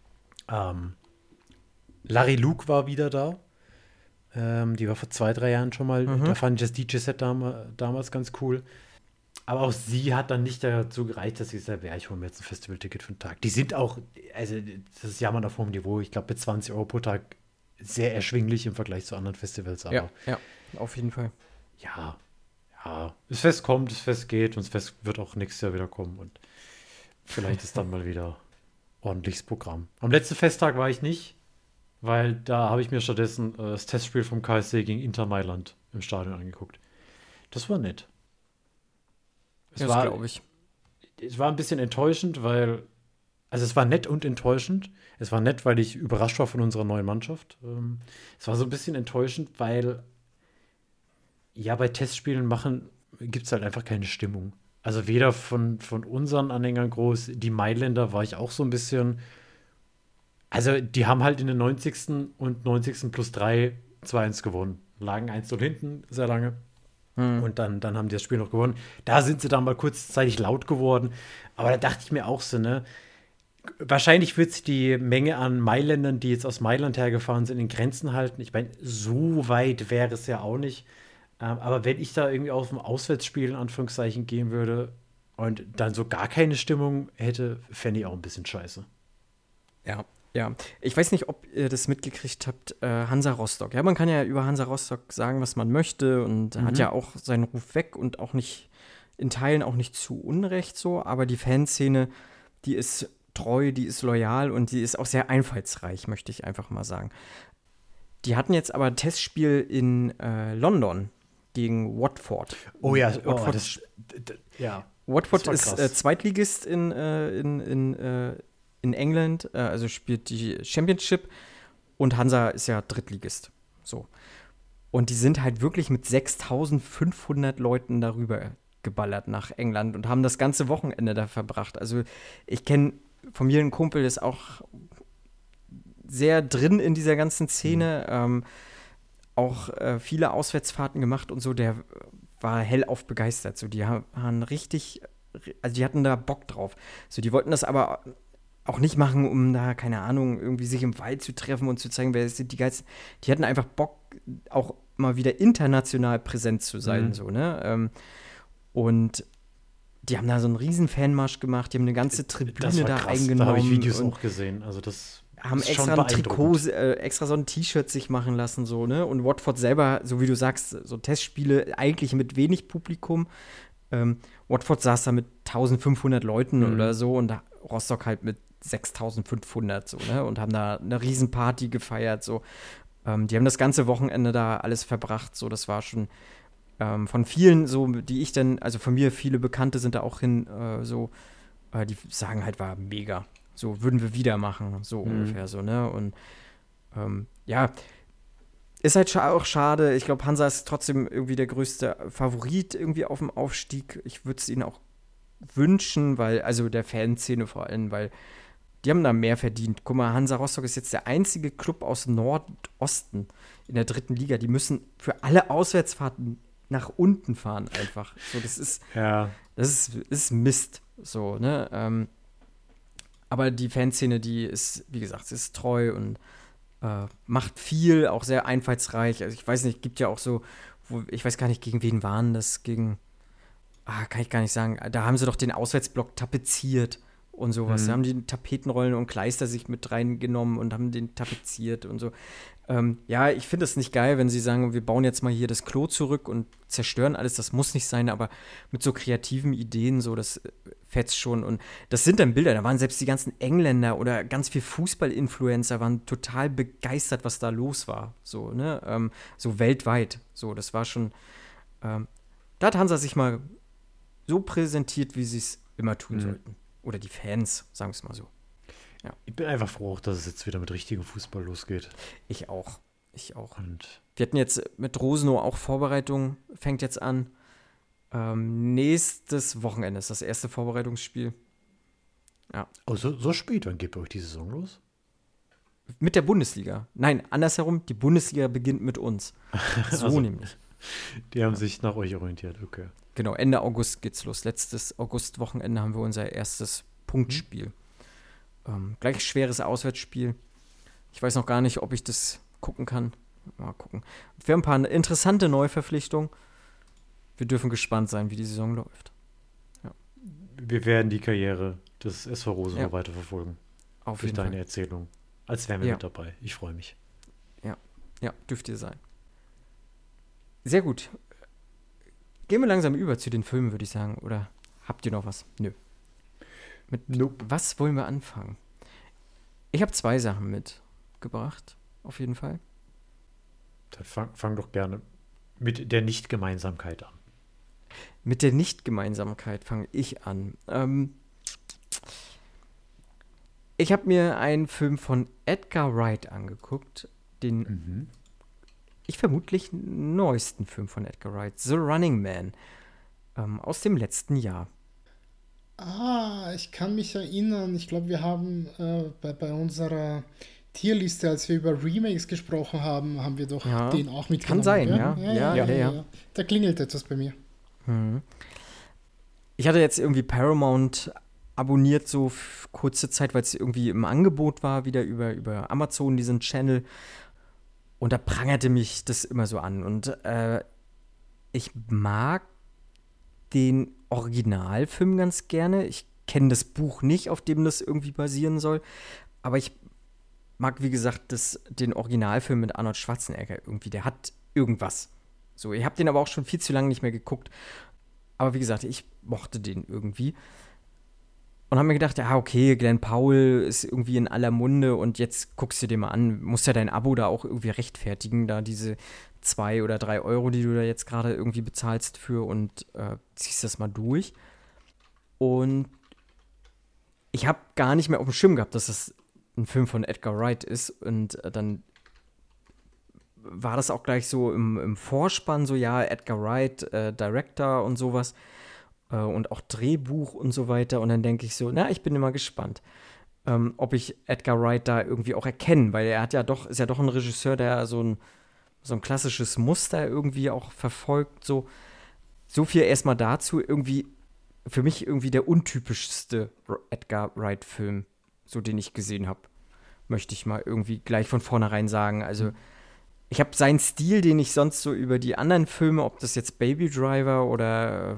Larry Luke war wieder da. Die war vor 2-3 Jahren schon mal. Da fand ich das DJ-Set damals ganz cool. Aber auch sie hat dann nicht dazu gereicht, dass sie gesagt hat, ja, ich hole mir jetzt ein Festivalticket für einen Tag. Die sind auch, also das ist Jammern auf hohem Niveau. Ich glaube, mit 20 Euro pro Tag sehr erschwinglich im Vergleich zu anderen Festivals. Aber ja, auf jeden Fall. Ja. Das Fest kommt, das Fest geht und das Fest wird auch nächstes Jahr wieder kommen. Und vielleicht ist dann mal wieder ordentliches Programm. Am letzten Festtag war ich nicht, weil da habe ich mir stattdessen das Testspiel vom KSC gegen Inter Mailand im Stadion angeguckt. Das war nett. Das glaube ich. Es war ein bisschen enttäuschend, weil, also es war nett und enttäuschend. Es war nett, weil ich überrascht war von unserer neuen Mannschaft. Es war so ein bisschen enttäuschend, weil ja, bei Testspielen gibt es halt einfach keine Stimmung. Also weder von unseren Anhängern groß, die Mailänder war ich auch so ein bisschen, also die haben halt in den 90. und 90. plus 3 2-1 gewonnen. Lagen 1-0 hinten, sehr lange. Und dann haben die das Spiel noch gewonnen. Da sind sie dann mal kurzzeitig laut geworden. Aber da dachte ich mir auch so, ne, wahrscheinlich wird sich die Menge an Mailändern, die jetzt aus Mailand hergefahren sind, in Grenzen halten. Ich meine, so weit wäre es ja auch nicht. Aber wenn ich da irgendwie auf ein Auswärtsspiel in Anführungszeichen gehen würde und dann so gar keine Stimmung hätte, fände ich auch ein bisschen scheiße. Ja. Ich weiß nicht, ob ihr das mitgekriegt habt, Hansa Rostock. Ja, man kann ja über Hansa Rostock sagen, was man möchte und hat ja auch seinen Ruf weg und auch nicht, in Teilen auch nicht zu Unrecht so, aber die Fanszene, die ist treu, die ist loyal und die ist auch sehr einfallsreich, möchte ich einfach mal sagen. Die hatten jetzt aber ein Testspiel in London gegen Watford. Oh ja, Watford, ja. Watford ist Zweitligist in England, also spielt die Championship und Hansa ist ja Drittligist. So. Und die sind halt wirklich mit 6.500 Leuten darüber geballert nach England und haben das ganze Wochenende da verbracht. Also ich kenne von mir einen Kumpel, der ist auch sehr drin in dieser ganzen Szene, auch viele Auswärtsfahrten gemacht und so, der war hellauf begeistert. So, die haben richtig, also die hatten da Bock drauf. So, die wollten das aber auch nicht machen, um da, keine Ahnung, irgendwie sich im Wald zu treffen und zu zeigen, wer sind die Geilsten. Die hatten einfach Bock, auch mal wieder international präsent zu sein, so, ne? Und die haben da so einen riesen Fanmarsch gemacht, die haben eine ganze Tribüne da eingenommen. Da habe ich Videos auch gesehen, also das haben extra ein Trikot, extra so ein T-Shirt sich machen lassen, so, ne? Und Watford selber, so wie du sagst, so Testspiele eigentlich mit wenig Publikum. Watford saß da mit 1.500 Leuten oder so und Rostock halt mit 6.500 so, ne? Und haben da eine Riesenparty gefeiert, so. Die haben das ganze Wochenende da alles verbracht, so. Das war schon von vielen, so, die ich dann, also von mir, viele Bekannte sind da auch hin, die sagen halt, war mega. So, würden wir wieder machen, so ungefähr so, ne? Und ja, ist halt auch schade. Ich glaube, Hansa ist trotzdem irgendwie der größte Favorit irgendwie auf dem Aufstieg. Ich würde es ihnen auch wünschen, weil, also der Fanszene vor allem, weil die haben da mehr verdient. Guck mal, Hansa Rostock ist jetzt der einzige Club aus Nordosten in der 3. Liga. Die müssen für alle Auswärtsfahrten nach unten fahren einfach. So, das ist Mist. So, ne? Aber die Fanszene, die ist, wie gesagt, sie ist treu und macht viel, auch sehr einfallsreich. Also ich weiß nicht, gibt ja auch so, ich weiß gar nicht, gegen wen waren das, kann ich gar nicht sagen. Da haben sie doch den Auswärtsblock tapeziert und sowas. Da haben die Tapetenrollen und Kleister sich mit reingenommen und haben den tapeziert und so. Ja, ich finde es nicht geil, wenn sie sagen, wir bauen jetzt mal hier das Klo zurück und zerstören alles. Das muss nicht sein, aber mit so kreativen Ideen, so, das fetzt schon. Und das sind dann Bilder, da waren selbst die ganzen Engländer oder ganz viel Fußball-Influencer waren total begeistert, was da los war. So, ne? So weltweit. So, das war schon, da hat Hansa sich mal so präsentiert, wie sie es immer tun sollten. Oder die Fans, sagen wir es mal so. Ja. Ich bin einfach froh, dass es jetzt wieder mit richtigem Fußball losgeht. Ich auch. Und Wir hatten jetzt mit Rosenow auch Vorbereitung, fängt jetzt an. Nächstes Wochenende ist das erste Vorbereitungsspiel. Ja. Oh, so spät, wann geht bei euch die Saison los? Mit der Bundesliga. Nein, andersherum, die Bundesliga beginnt mit uns. So Also, nämlich. Die haben sich nach euch orientiert, okay. Genau, Ende August geht's los. Letztes August-Wochenende haben wir unser erstes Punktspiel. Gleich schweres Auswärtsspiel. Ich weiß noch gar nicht, ob ich das gucken kann. Mal gucken. Wir haben ein paar interessante Neuverpflichtungen. Wir dürfen gespannt sein, wie die Saison läuft. Ja. Wir werden die Karriere des SV Rosenau weiterverfolgen. Auf durch jeden deine Fall. Erzählung. Als wären wir mit dabei. Ich freue mich. Ja, dürft ihr sein. Sehr gut. Gehen wir langsam über zu den Filmen, würde ich sagen. Oder habt ihr noch was? Nö. Nope. Was wollen wir anfangen? Ich habe 2 Sachen mitgebracht, auf jeden Fall. Dann fang doch gerne mit der Nicht-Gemeinsamkeit an. Mit der Nicht-Gemeinsamkeit fange ich an. Ich habe mir einen Film von Edgar Wright angeguckt, den ich vermutlich neuesten Film von Edgar Wright, The Running Man, aus dem letzten Jahr. Ich kann mich erinnern. Ich glaube, wir haben bei unserer Tierliste, als wir über Remakes gesprochen haben, haben wir doch den auch mitgenommen. Kann sein, gell? Ja. Da klingelt etwas bei mir. Ich hatte jetzt irgendwie Paramount abonniert, so kurze Zeit, weil es irgendwie im Angebot war, wieder über Amazon, diesen Channel. Und da prangerte mich das immer so an. Und ich mag den Originalfilm ganz gerne. Ich kenne das Buch nicht, auf dem das irgendwie basieren soll. Aber ich mag, wie gesagt, den Originalfilm mit Arnold Schwarzenegger irgendwie. Der hat irgendwas. So, ich habe den aber auch schon viel zu lange nicht mehr geguckt. Aber wie gesagt, ich mochte den irgendwie. Und habe mir gedacht, okay, Glenn Powell ist irgendwie in aller Munde und jetzt guckst du dir mal an, musst ja dein Abo da auch irgendwie rechtfertigen, da diese 2 oder 3 Euro, die du da jetzt gerade irgendwie bezahlst für und ziehst das mal durch. Und ich habe gar nicht mehr auf dem Schirm gehabt, dass das ein Film von Edgar Wright ist und dann war das auch gleich so im Vorspann, so Edgar Wright, Director und sowas. Und auch Drehbuch und so weiter. Und dann denke ich so, ich bin immer gespannt, ob ich Edgar Wright da irgendwie auch erkenne, weil er ist ja doch ein Regisseur, der so ein klassisches Muster irgendwie auch verfolgt. So viel erstmal dazu. Irgendwie, für mich irgendwie der untypischste Edgar Wright-Film, so den ich gesehen habe. Möchte ich mal irgendwie gleich von vornherein sagen. Also, ich habe seinen Stil, den ich sonst so über die anderen Filme, ob das jetzt Baby Driver oder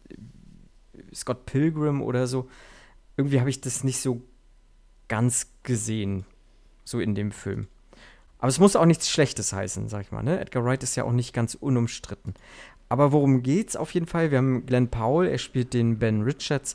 Scott Pilgrim oder so, irgendwie habe ich das nicht so ganz gesehen, so in dem Film. Aber es muss auch nichts Schlechtes heißen, sag ich mal, ne? Edgar Wright ist ja auch nicht ganz unumstritten. Aber worum geht's auf jeden Fall? Wir haben Glenn Powell, er spielt den Ben Richards,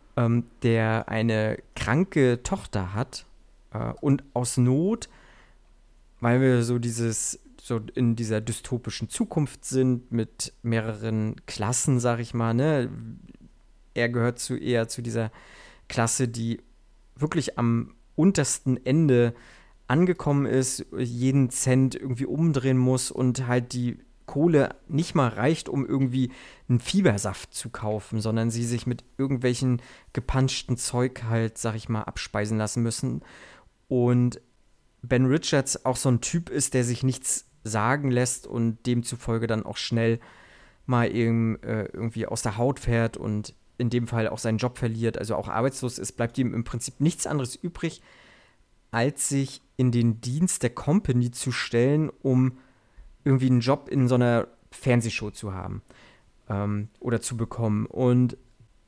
der eine kranke Tochter hat und aus Not, weil wir so in dieser dystopischen Zukunft sind mit mehreren Klassen, sag ich mal, ne? Er gehört eher zu dieser Klasse, die wirklich am untersten Ende angekommen ist, jeden Cent irgendwie umdrehen muss und halt die Kohle nicht mal reicht, um irgendwie einen Fiebersaft zu kaufen, sondern sie sich mit irgendwelchen gepanschten Zeug halt, sag ich mal, abspeisen lassen müssen. Und Ben Richards auch so ein Typ ist, der sich nichts sagen lässt und demzufolge dann auch schnell mal irgendwie aus der Haut fährt und in dem Fall auch seinen Job verliert, also auch arbeitslos ist, bleibt ihm im Prinzip nichts anderes übrig, als sich in den Dienst der Company zu stellen, um irgendwie einen Job in so einer Fernsehshow zu haben oder zu bekommen. Und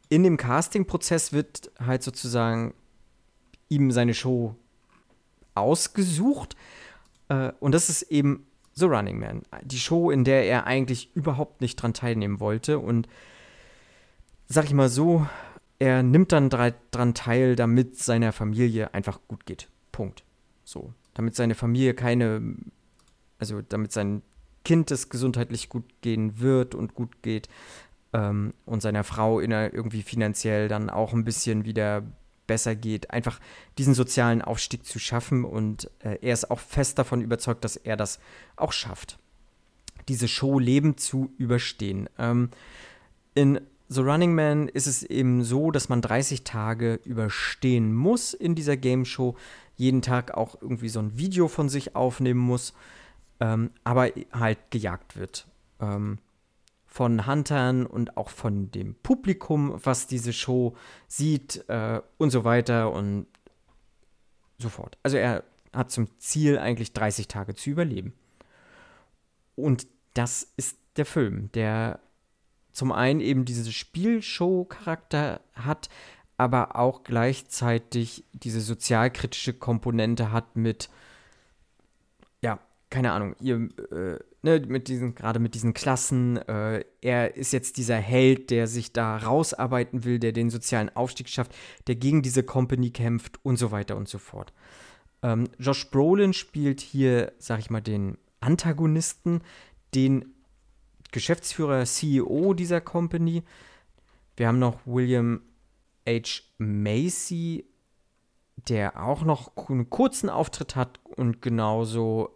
in dem Casting-Prozess wird halt sozusagen ihm seine Show ausgesucht. Und das ist eben The Running Man. Die Show, in der er eigentlich überhaupt nicht dran teilnehmen wollte. Und sag ich mal so, er nimmt dann dran teil, damit seiner Familie einfach gut geht. Punkt. So. Damit seine Familie damit sein Kind es gesundheitlich gut gehen wird und gut geht. Und seiner Frau irgendwie finanziell dann auch ein bisschen wieder besser geht, einfach diesen sozialen Aufstieg zu schaffen, und er ist auch fest davon überzeugt, dass er das auch schafft, diese Show lebend zu überstehen. In The Running Man ist es eben so, dass man 30 Tage überstehen muss in dieser Game Show, jeden Tag auch irgendwie so ein Video von sich aufnehmen muss, aber halt gejagt wird. Von Huntern und auch von dem Publikum, was diese Show sieht, und so weiter und so fort. Also er hat zum Ziel, eigentlich 30 Tage zu überleben. Und das ist der Film, der zum einen eben diese Spielshow-Charakter hat, aber auch gleichzeitig diese sozialkritische Komponente hat mit, ja, keine Ahnung, mit diesen Klassen, er ist jetzt dieser Held, der sich da rausarbeiten will, der den sozialen Aufstieg schafft, der gegen diese Company kämpft und so weiter und so fort. Josh Brolin spielt hier, sag ich mal, den Antagonisten, den Geschäftsführer, CEO dieser Company. Wir haben noch William H. Macy, der auch noch einen kurzen Auftritt hat, und genauso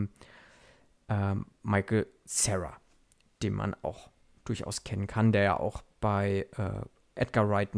Michael Cera, den man auch durchaus kennen kann, der ja auch bei Edgar Wright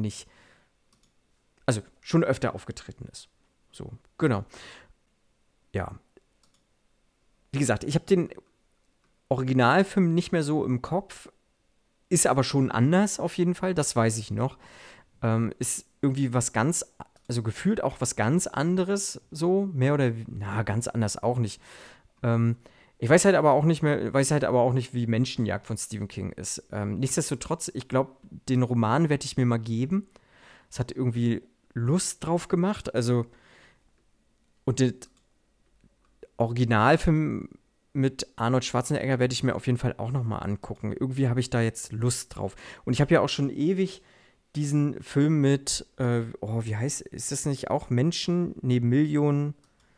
schon öfter aufgetreten ist. So, genau. Ja. Wie gesagt, ich habe den Originalfilm nicht mehr so im Kopf, ist aber schon anders auf jeden Fall, das weiß ich noch. Ist irgendwie gefühlt auch was ganz anderes, so, mehr oder ganz anders auch nicht. Ich weiß halt aber auch nicht, wie Menschenjagd von Stephen King ist. Nichtsdestotrotz, ich glaube, den Roman werde ich mir mal geben. Es hat irgendwie Lust drauf gemacht. Also, und den Originalfilm mit Arnold Schwarzenegger werde ich mir auf jeden Fall auch noch mal angucken. Irgendwie habe ich da jetzt Lust drauf. Und ich habe ja auch schon ewig diesen Film mit, ist das nicht auch Millionenjagd?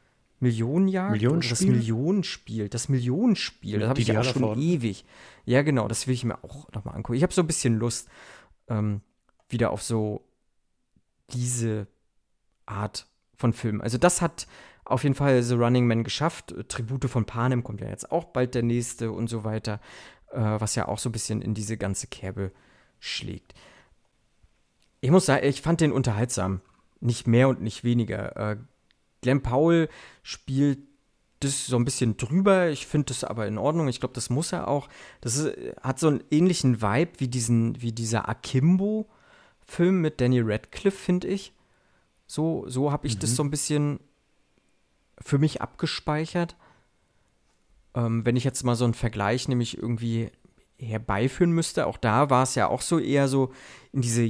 Millionenspiel? Das Millionenspiel, das habe ich ja auch schon ewig. Ja, genau, das will ich mir auch noch mal angucken. Ich habe so ein bisschen Lust, wieder auf so diese Art von Film. Also das hat auf jeden Fall The Running Man geschafft. Tribute von Panem kommt ja jetzt auch bald der nächste und so weiter, was ja auch so ein bisschen in diese ganze Kerbe schlägt. Ich muss sagen, ich fand den unterhaltsam. Nicht mehr und nicht weniger. Glenn Powell spielt das so ein bisschen drüber. Ich finde das aber in Ordnung. Ich glaube, das muss er auch. Hat so einen ähnlichen Vibe wie dieser Akimbo-Film mit Danny Radcliffe, finde ich. So habe ich das so ein bisschen für mich abgespeichert. Wenn ich jetzt mal so einen Vergleich nämlich irgendwie herbeiführen müsste, auch da war es ja auch so eher so in diese,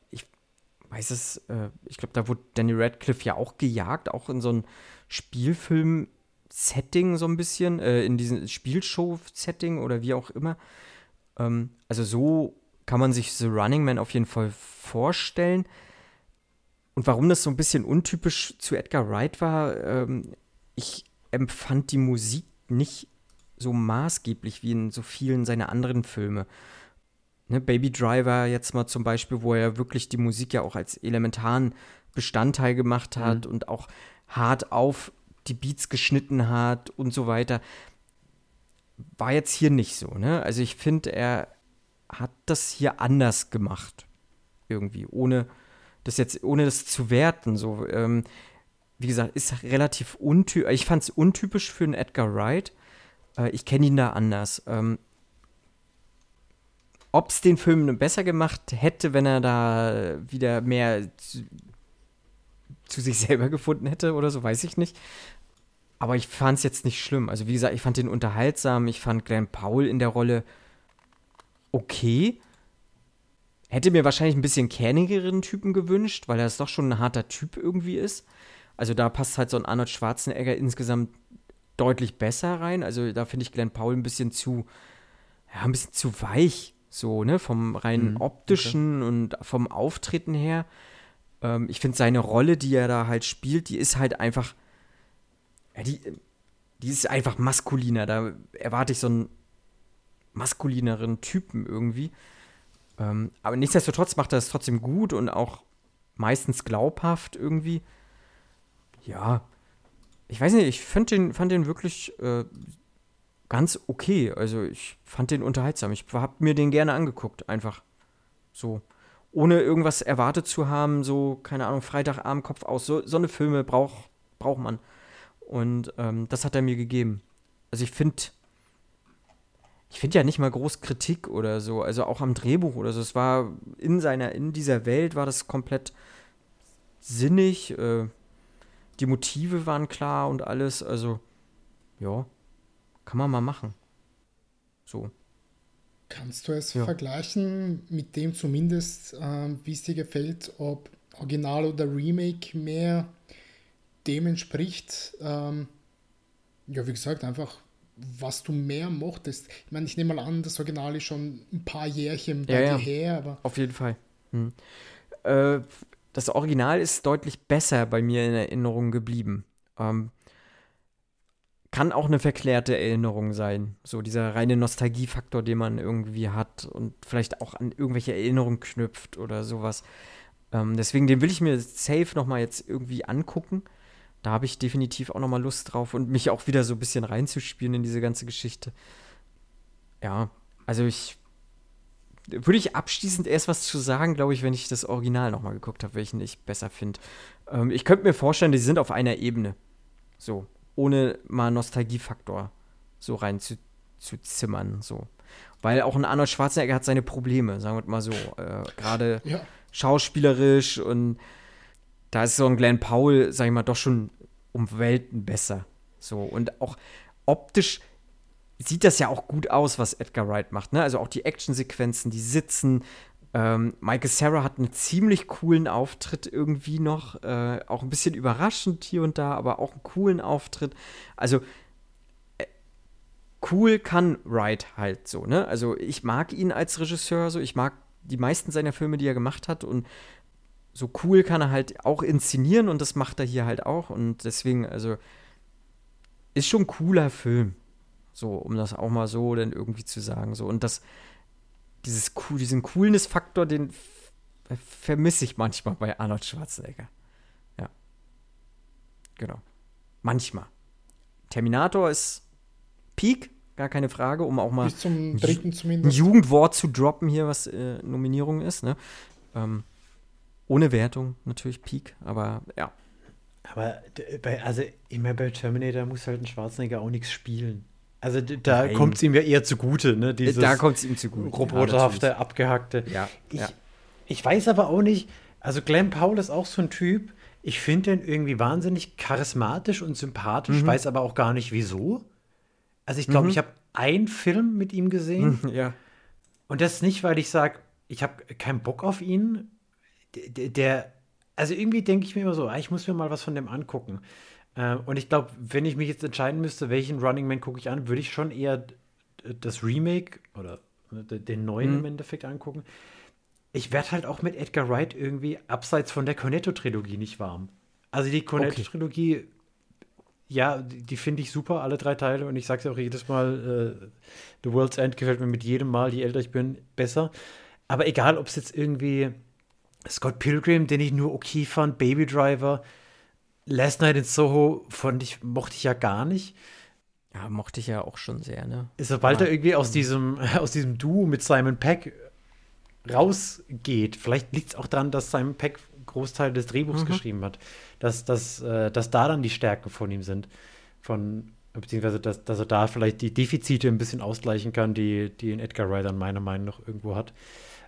ich glaube, da wurde Danny Radcliffe ja auch gejagt, auch in so ein Spielfilm-Setting so ein bisschen, in diesem Spielshow-Setting oder wie auch immer. Also so kann man sich The Running Man auf jeden Fall vorstellen. Und warum das so ein bisschen untypisch zu Edgar Wright war, ich empfand die Musik nicht so maßgeblich wie in so vielen seiner anderen Filme. Ne, Baby Driver jetzt mal zum Beispiel, wo er wirklich die Musik ja auch als elementaren Bestandteil gemacht hat und auch hart auf die Beats geschnitten hat und so weiter. War jetzt hier nicht so, ne? Also ich finde, er hat das hier anders gemacht. Irgendwie, ohne das zu werten. So, wie gesagt, ist relativ untypisch. Ich fand es untypisch für einen Edgar Wright. Ich kenne ihn da anders. Ob es den Film besser gemacht hätte, wenn er da wieder mehr zu sich selber gefunden hätte oder so, weiß ich nicht. Aber ich fand es jetzt nicht schlimm. Also wie gesagt, ich fand den unterhaltsam. Ich fand Glenn Powell in der Rolle okay. Hätte mir wahrscheinlich ein bisschen kernigeren Typen gewünscht, weil er ist doch schon ein harter Typ irgendwie ist. Also da passt halt so ein Arnold Schwarzenegger insgesamt deutlich besser rein. Also da finde ich Glenn Powell ein bisschen zu weich, so, ne, vom rein optischen und vom Auftreten her. Ich finde seine Rolle, die er da halt spielt, die ist halt einfach, ja, die ist einfach maskuliner. Da erwarte ich so einen maskulineren Typen irgendwie. Aber nichtsdestotrotz macht er es trotzdem gut und auch meistens glaubhaft irgendwie. Ja, ich weiß nicht, ich fand den wirklich ganz okay. Also ich fand den unterhaltsam. Ich habe mir den gerne angeguckt, einfach so. Ohne irgendwas erwartet zu haben, so, keine Ahnung, Freitagabend, Kopf aus. So eine Filme braucht man. Und das hat er mir gegeben. Also ich finde ja nicht mal groß Kritik oder so, also auch am Drehbuch oder so. Es war in dieser Welt war das komplett sinnig. Die Motive waren klar und alles. Also, ja, kann man mal machen. So. Kannst du es vergleichen mit dem zumindest, wie es dir gefällt, ob Original oder Remake mehr dem entspricht? Ja, wie gesagt, einfach was du mehr mochtest. Ich meine, ich nehme mal an, das Original ist schon ein paar Jährchen bei dir her, aber... Auf jeden Fall. Das Original ist deutlich besser bei mir in Erinnerung geblieben. Kann auch eine verklärte Erinnerung sein. So dieser reine Nostalgiefaktor, den man irgendwie hat und vielleicht auch an irgendwelche Erinnerungen knüpft oder sowas. Deswegen, den will ich mir safe nochmal jetzt irgendwie angucken. Da habe ich definitiv auch nochmal Lust drauf und mich auch wieder so ein bisschen reinzuspielen in diese ganze Geschichte. Ja, also würde ich abschließend erst was zu sagen, glaube ich, wenn ich das Original nochmal geguckt habe, welchen ich besser finde. Ich könnte mir vorstellen, die sind auf einer Ebene. So, ohne mal Nostalgiefaktor so rein zu zimmern, so. Weil auch ein Arnold Schwarzenegger hat seine Probleme, sagen wir mal so. Gerade schauspielerisch und da ist so ein Glenn Powell, sag ich mal, doch schon um Welten besser. So, und auch optisch sieht das ja auch gut aus, was Edgar Wright macht, ne? Also auch die Actionsequenzen, die sitzen. Michael Cera hat einen ziemlich coolen Auftritt irgendwie noch. Auch ein bisschen überraschend hier und da, aber auch einen coolen Auftritt. Also cool kann Wright halt so, ne? Also ich mag ihn als Regisseur so. Ich mag die meisten seiner Filme, die er gemacht hat und so cool kann er halt auch inszenieren und das macht er hier halt auch und deswegen, also ist schon ein cooler Film, so, um das auch mal so dann irgendwie zu sagen, so, und diesen Coolness-Faktor, den vermisse ich manchmal bei Arnold Schwarzenegger. Ja. Genau. Manchmal. Terminator ist Peak, gar keine Frage, um auch mal bis zum dritten zumindest ein Jugendwort zu droppen hier, was Nominierung ist, ne? Ohne Wertung natürlich Peak, aber ja. Aber immer bei Terminator muss halt ein Schwarzenegger auch nichts spielen. Also da kommt es ihm ja eher zugute, ne? Dieses da kommt es ihm zugute. Roboterhafte, abgehackte. Ja, ich weiß aber auch nicht, also Glenn Powell ist auch so ein Typ, ich finde den irgendwie wahnsinnig charismatisch und sympathisch, weiß aber auch gar nicht wieso. Also ich glaube, ich habe einen Film mit ihm gesehen. Ja. Und das nicht, weil ich sage, ich habe keinen Bock auf ihn. Also irgendwie denke ich mir immer so, ich muss mir mal was von dem angucken. Und ich glaube, wenn ich mich jetzt entscheiden müsste, welchen Running Man gucke ich an, würde ich schon eher das Remake oder den neuen im Endeffekt angucken. Ich werde halt auch mit Edgar Wright irgendwie abseits von der Cornetto-Trilogie nicht warm. Also die Cornetto-Trilogie, ja, die finde ich super, alle 3 Teile. Und ich sage es ja auch jedes Mal, The World's End gefällt mir mit jedem Mal, je älter ich bin, besser. Aber egal, ob es jetzt irgendwie Scott Pilgrim, den ich nur okay fand, Baby Driver, Last Night in Soho mochte ich ja gar nicht. Ja, mochte ich ja auch schon sehr, ne? Sobald er irgendwie aus diesem Duo mit Simon Pegg rausgeht, vielleicht liegt es auch daran, dass Simon Pegg Großteil des Drehbuchs geschrieben hat, dass da dann die Stärken von ihm sind. Beziehungsweise, dass er da vielleicht die Defizite ein bisschen ausgleichen kann, die in Edgar Wright an meiner Meinung nach irgendwo hat.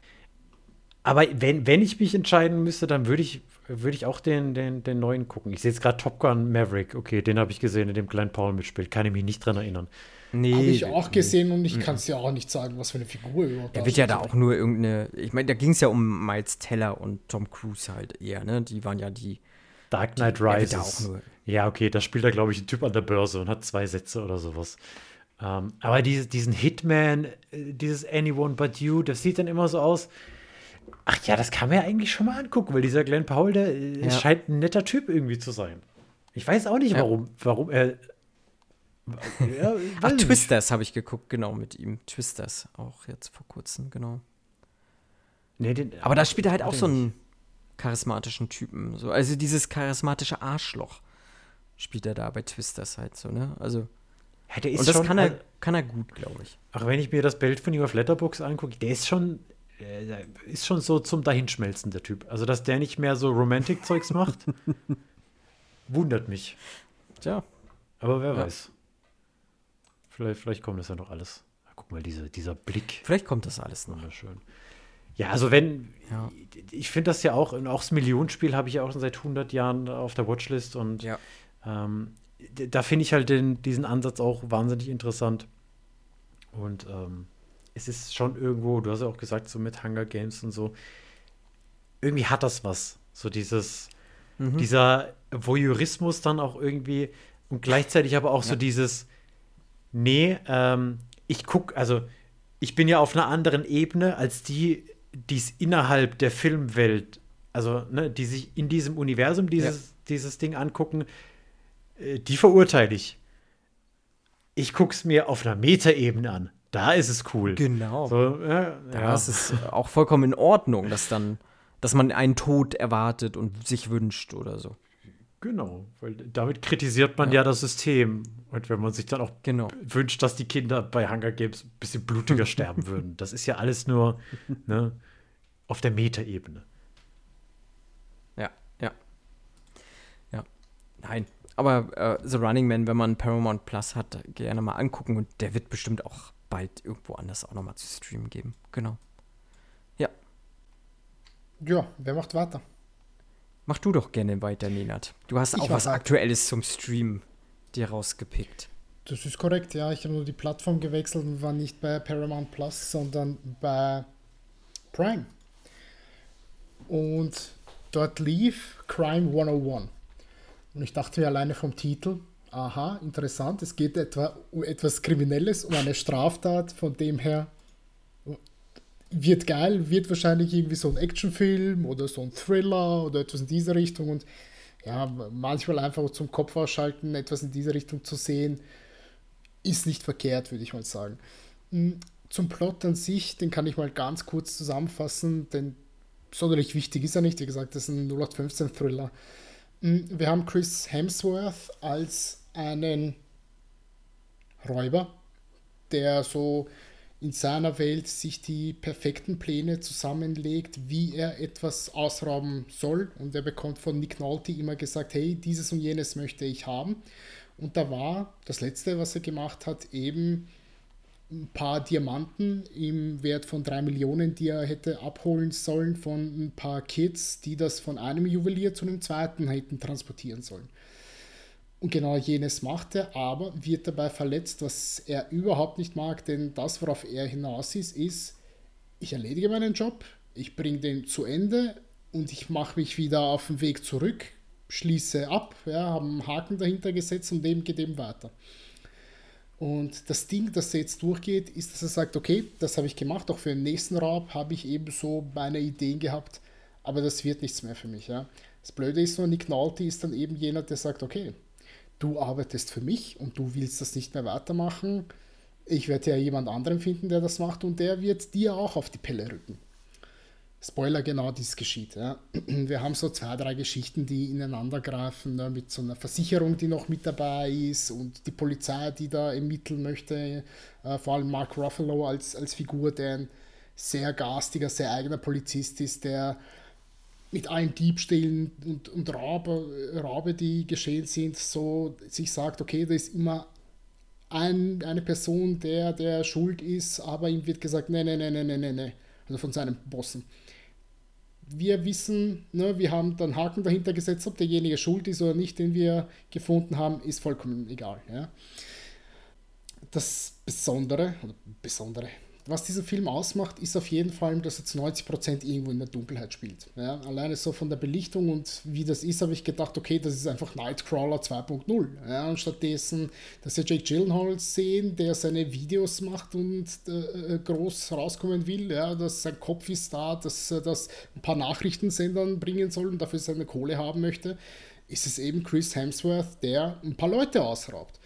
Aber wenn ich mich entscheiden müsste, dann würde ich auch den neuen gucken. Ich sehe jetzt gerade Top Gun Maverick. Okay, den habe ich gesehen, in dem Glenn Powell mitspielt. Kann ich mich nicht dran erinnern. Nee. Habe ich auch gesehen und ich kann es ja auch nicht sagen, was für eine Figur überhaupt. Er wird ja da auch nur irgendeine, ich meine, da ging es ja um Miles Teller und Tom Cruise halt eher, ne? Die waren ja die. Dark Knight Rises. Ja, okay, da spielt er, glaube ich, ein Typ an der Börse und hat 2 Sätze oder sowas. Aber diesen Hitman, dieses Anyone But You, das sieht dann immer so aus. Ach ja, das kann man ja eigentlich schon mal angucken, weil dieser Glenn Powell, der scheint ein netter Typ irgendwie zu sein. Ich weiß auch nicht, warum er. Ja, Ach, Twisters habe ich geguckt, genau, mit ihm. Twisters, auch jetzt vor kurzem, genau. Nee, aber da spielt er halt auch so einen charismatischen Typen. So. Also dieses charismatische Arschloch spielt er da bei Twisters halt so, ne? Also. Und das kann er gut, glaube ich. Auch wenn ich mir das Bild von ihm auf Letterboxd angucke, der ist schon so zum Dahinschmelzen, der Typ. Also, dass der nicht mehr so Romantic-Zeugs macht, wundert mich. Tja. Aber wer weiß. Vielleicht kommt das ja noch alles. Guck mal, dieser Blick. Vielleicht kommt das alles noch. Wunderschön. Ja, also ich finde das ja auch das Millionenspiel habe ich ja auch schon seit 100 Jahren auf der Watchlist und da finde ich halt diesen Ansatz auch wahnsinnig interessant. Und es ist schon irgendwo, du hast ja auch gesagt, so mit Hunger Games und so, irgendwie hat das was. So dieser Voyeurismus dann auch irgendwie und gleichzeitig aber auch so dieses ich bin ja auf einer anderen Ebene als die es innerhalb der Filmwelt, also ne, die sich in diesem Universum dieses Ding angucken, die verurteile ich. Ich guck's mir auf einer Metaebene an. Da ist es cool. Genau. So, da ist es auch vollkommen in Ordnung, dass man einen Tod erwartet und sich wünscht oder so. Genau, weil damit kritisiert man ja das System. Und wenn man sich dann auch wünscht, dass die Kinder bei Hunger Games ein bisschen blutiger sterben würden. Das ist ja alles nur auf der Metaebene. Ja. Nein. Aber The Running Man, wenn man Paramount Plus hat, gerne mal angucken. Und der wird bestimmt auch bald irgendwo anders auch nochmal zu streamen geben. Genau. Ja. Ja, wer macht weiter? Mach du doch gerne weiter, Nenad. Du hast auch was Aktuelles zum Stream dir rausgepickt. Das ist korrekt, ja. Ich habe nur die Plattform gewechselt und war nicht bei Paramount Plus, sondern bei Prime. Und dort lief Crime 101. Und ich dachte mir alleine vom Titel, aha, interessant, es geht etwa um etwas Kriminelles, um eine Straftat, von dem her wird geil, wird wahrscheinlich irgendwie so ein Actionfilm oder so ein Thriller oder etwas in dieser Richtung und ja, manchmal einfach zum Kopf ausschalten, etwas in dieser Richtung zu sehen, ist nicht verkehrt, würde ich mal sagen. Zum Plot an sich, den kann ich mal ganz kurz zusammenfassen, denn sonderlich wichtig ist er nicht, wie gesagt, das ist ein 0815-Thriller. Wir haben Chris Hemsworth als einen Räuber, der so in seiner Welt sich die perfekten Pläne zusammenlegt, wie er etwas ausrauben soll. Und er bekommt von Nick Nolte immer gesagt, hey, dieses und jenes möchte ich haben. Und da war das Letzte, was er gemacht hat, eben ein paar Diamanten im Wert von 3 Millionen, die er hätte abholen sollen von ein paar Kids, die das von einem Juwelier zu einem zweiten hätten transportieren sollen. Und genau jenes macht er, aber wird dabei verletzt, was er überhaupt nicht mag, denn das, worauf er hinaus ist, ich erledige meinen Job, ich bringe den zu Ende und ich mache mich wieder auf den Weg zurück, schließe ab, habe einen Haken dahinter gesetzt und dem geht eben weiter. Und das Ding, das er jetzt durchgeht, ist, dass er sagt, okay, das habe ich gemacht, auch für den nächsten Raub habe ich eben so meine Ideen gehabt, aber das wird nichts mehr für mich. Ja. Das Blöde ist nur, Nick Nolte ist dann eben jener, der sagt, okay, du arbeitest für mich und du willst das nicht mehr weitermachen. Ich werde ja jemand anderen finden, der das macht und der wird dir auch auf die Pelle rücken. Spoiler, genau dies geschieht. Ja. Wir haben so 2, 3 Geschichten, die ineinander greifen, ne, mit so einer Versicherung, die noch mit dabei ist und die Polizei, die da ermitteln möchte. Vor allem Mark Ruffalo als Figur, der ein sehr garstiger, sehr eigener Polizist ist, der mit allen Diebstählen und Raube, die geschehen sind, so sich sagt, okay, da ist immer eine Person, der schuld ist, aber ihm wird gesagt, nee. Also von seinem Bossen. Wir wissen, ne, wir haben dann Haken dahinter gesetzt, ob derjenige schuld ist oder nicht, den wir gefunden haben, ist vollkommen egal. Ja. Besondere, was diesen Film ausmacht, ist auf jeden Fall, dass er zu 90% irgendwo in der Dunkelheit spielt. Ja, alleine so von der Belichtung und wie das ist, habe ich gedacht, okay, das ist einfach Nightcrawler 2.0. Ja, und stattdessen, dass wir Jake Gyllenhaal sehen, der seine Videos macht und groß rauskommen will, ja, dass sein Kopf ist da, dass er das ein paar Nachrichtensendern bringen soll und dafür seine Kohle haben möchte, ist es eben Chris Hemsworth, der ein paar Leute ausraubt.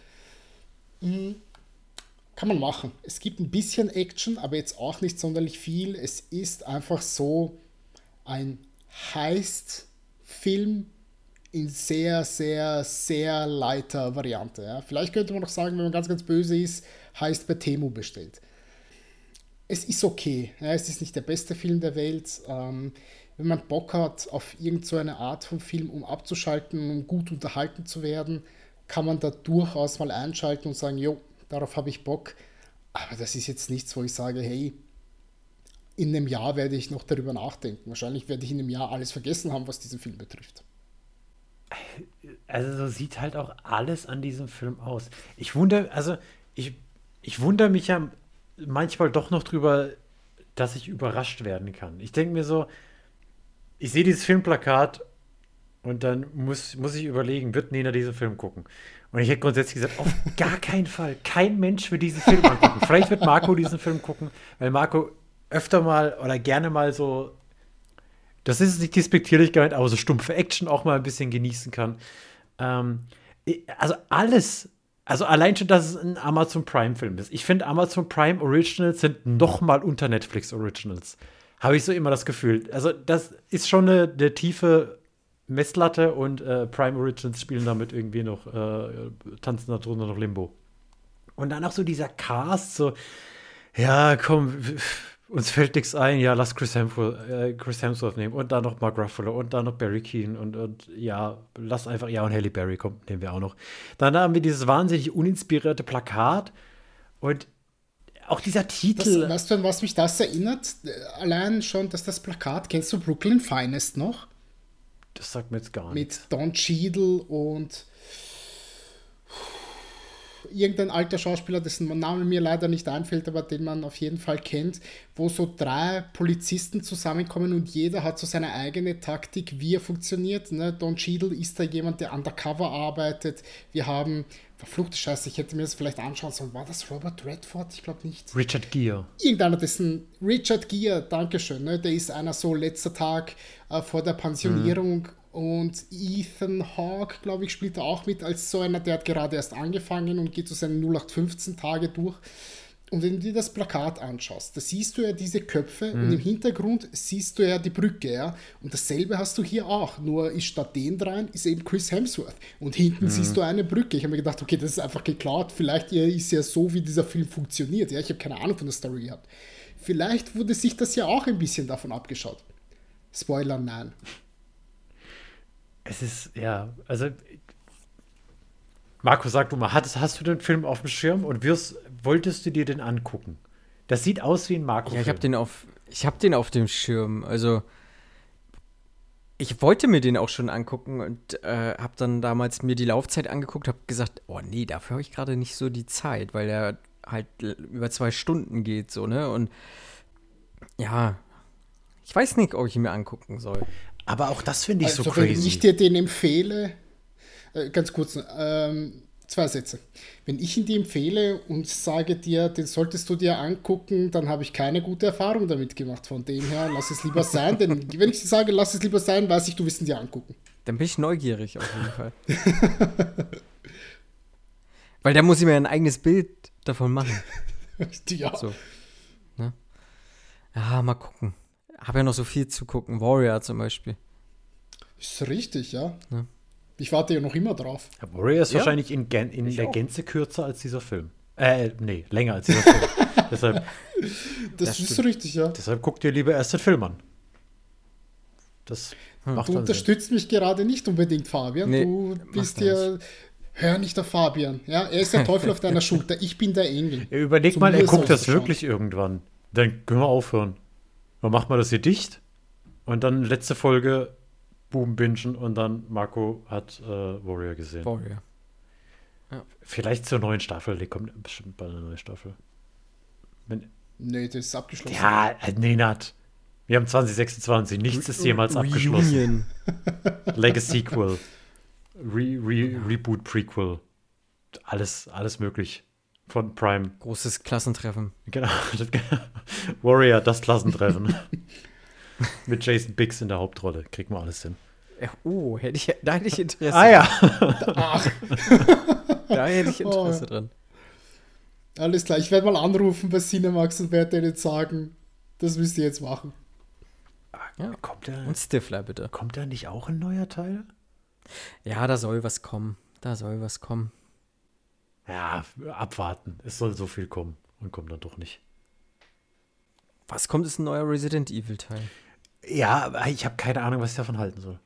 Kann man machen. Es gibt ein bisschen Action, aber jetzt auch nicht sonderlich viel. Es ist einfach so ein Heist-Film in sehr, sehr, sehr lighter Variante. Ja. Vielleicht könnte man noch sagen, wenn man ganz, ganz böse ist, Heist bei Temu bestellt. Es ist okay. Ja, es ist nicht der beste Film der Welt. Wenn man Bock hat auf irgend so eine Art von Film, um abzuschalten, um gut unterhalten zu werden, kann man da durchaus mal einschalten und sagen, jo, darauf habe ich Bock. Aber das ist jetzt nichts, wo ich sage, hey, in einem Jahr werde ich noch darüber nachdenken. Wahrscheinlich werde ich in einem Jahr alles vergessen haben, was diesen Film betrifft. Also so sieht halt auch alles an diesem Film aus. Ich wundere mich ja manchmal doch noch drüber, dass ich überrascht werden kann. Ich denke mir so, ich sehe dieses Filmplakat und dann muss ich überlegen, wird Nena diesen Film gucken? Und ich hätte grundsätzlich gesagt, auf gar keinen Fall. Kein Mensch will diesen Film angucken. Vielleicht wird Marco diesen Film gucken, weil Marco öfter mal oder gerne mal so, das ist nicht despektierlich gemeint, aber so stumpfe Action auch mal ein bisschen genießen kann. Also alles, also allein schon, dass es ein Amazon Prime-Film ist. Ich finde, Amazon Prime Originals sind noch mal unter Netflix Originals. Habe ich so immer das Gefühl. Also das ist schon eine tiefe Messlatte und Prime Originals spielen damit irgendwie noch, tanzen da drunter noch Limbo. Und dann auch so dieser Cast, so, ja, komm, uns fällt nichts ein, ja, lass Chris Hemsworth nehmen und dann noch Mark Ruffalo und dann noch Barry Keoghan und ja, lass einfach, ja, und Halle Berry kommt, nehmen wir auch noch. Dann haben wir dieses wahnsinnig uninspirierte Plakat und auch dieser Titel. Weißt du, an was mich das erinnert? Allein schon, dass das Plakat, kennst du Brooklyn Finest noch? Das sagt mir jetzt gar nichts. Mit Don Cheadle und irgendein alter Schauspieler, dessen Name mir leider nicht einfällt, aber den man auf jeden Fall kennt, wo so 3 Polizisten zusammenkommen und jeder hat so seine eigene Taktik, wie er funktioniert. Ne? Don Cheadle ist da jemand, der undercover arbeitet. Wir haben, verfluchte Scheiße, ich hätte mir das vielleicht anschauen sollen. War das Robert Redford? Ich glaube nicht. Richard Gere. Irgendeiner dessen, Richard Gere, dankeschön, ne? Der ist einer so letzter Tag vor der Pensionierung. Und Ethan Hawke, glaube ich, spielt da auch mit als so einer, der hat gerade erst angefangen und geht so seine 0815-Tage durch. Und wenn du dir das Plakat anschaust, da siehst du ja diese Köpfe und im Hintergrund siehst du ja die Brücke, ja. Und dasselbe hast du hier auch, nur ist statt den dreien ist eben Chris Hemsworth. Und hinten siehst du eine Brücke. Ich habe mir gedacht, okay, das ist einfach geklaut. Vielleicht ist ja so, wie dieser Film funktioniert. Ja, ich habe keine Ahnung von der Story gehabt. Vielleicht wurde sich das ja auch ein bisschen davon abgeschaut. Spoiler, nein. Es ist, ja, also Marco, sag du mal, hast du den Film auf dem Schirm und wolltest du dir den angucken? Das sieht aus wie ein Marco-Film. Ja, ich hab den auf dem Schirm. Also, ich wollte mir den auch schon angucken und habe dann damals mir die Laufzeit angeguckt, habe gesagt, oh nee, dafür habe ich gerade nicht so die Zeit, weil der halt über 2 Stunden geht, so, ne? Und ja, ich weiß nicht, ob ich ihn mir angucken soll. Aber auch das finde ich also, so crazy. Wenn ich dir den empfehle, ganz kurz, 2 Sätze. Wenn ich ihn dir empfehle und sage dir, den solltest du dir angucken, dann habe ich keine gute Erfahrung damit gemacht. Von dem her, lass es lieber sein. Denn wenn ich dir sage, lass es lieber sein, weiß ich, du wirst ihn dir angucken. Dann bin ich neugierig auf jeden Fall. Weil da muss ich mir ein eigenes Bild davon machen. Ja. So. Ne? Ja, mal gucken. Habe ja noch so viel zu gucken. Warrior zum Beispiel. Ist richtig, ja. Ja. Ich warte ja noch immer drauf. Ja, Warrior ist wahrscheinlich in der Gänze kürzer als dieser Film. Nee, länger als dieser Film. Deshalb, das ist richtig, ja. Deshalb guck dir lieber erst den Film an. Das macht Du dann unterstützt mich gerade nicht unbedingt, Fabian. Nee, du bist ja... Hör nicht auf Fabian. Ja, er ist der Teufel auf deiner Schulter. Ich bin der Engel. Ja, überleg mal, er guckt das wirklich irgendwann. Dann können wir aufhören. Dann macht man das hier dicht und dann letzte Folge Boom bingen und dann Marco hat Warrior gesehen. Warrior. Vielleicht zur neuen Staffel. Die kommt bestimmt bald eine neue Staffel. Nee, das ist abgeschlossen. Ja, Nenad. Wir haben 2026. Nichts ist jemals abgeschlossen. Like a Sequel. Reboot, Prequel. Alles möglich. Von Prime. Großes Klassentreffen. Genau. Warrior, das Klassentreffen. Mit Jason Biggs in der Hauptrolle. Kriegen wir alles hin. Oh, da hätte ich Interesse. Ja. Da hätte ich Interesse dran. Alles klar, ich werde mal anrufen bei Cinemax und werde denen sagen, das müsst ihr jetzt machen. Ja. Und Stifler, bitte. Kommt da nicht auch ein neuer Teil? Ja, da soll was kommen. Ja, abwarten. Es soll so viel kommen und kommt dann doch nicht. Was kommt, ist ein neuer Resident Evil Teil. Ja, aber ich habe keine Ahnung, was ich davon halten soll.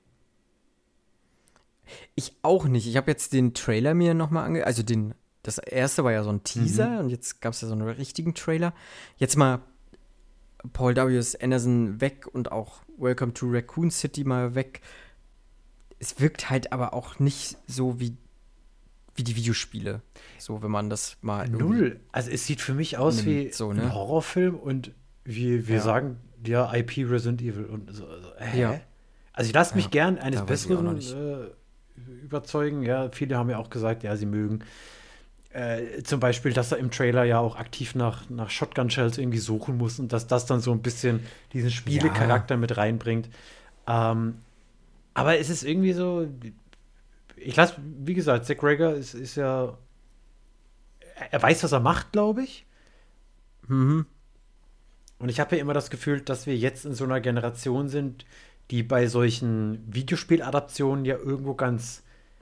Ich auch nicht. Ich habe jetzt den Trailer mir nochmal also das erste war ja so ein Teaser und jetzt gab es ja so einen richtigen Trailer. Jetzt mal Paul W.S. Anderson weg und auch Welcome to Raccoon City mal weg. Es wirkt halt aber auch nicht so wie die Videospiele. So, wenn man das mal Null. Also es sieht für mich aus wie so, ne? ein Horrorfilm und wir sagen, ja, IP Resident Evil und so. Ja. Also ich lasse mich gern eines Besseren überzeugen. Ja, viele haben ja auch gesagt, ja, sie mögen zum Beispiel, dass er im Trailer ja auch aktiv nach Shotgun-Shells irgendwie suchen muss und dass das dann so ein bisschen diesen Spielecharakter mit reinbringt. Aber es ist irgendwie so, wie gesagt, Zack Rager ist ja, er weiß, was er macht, glaube ich. Mhm. Und ich habe ja immer das Gefühl, dass wir jetzt in so einer Generation sind, die bei solchen Videospieladaptionen ja irgendwo ganz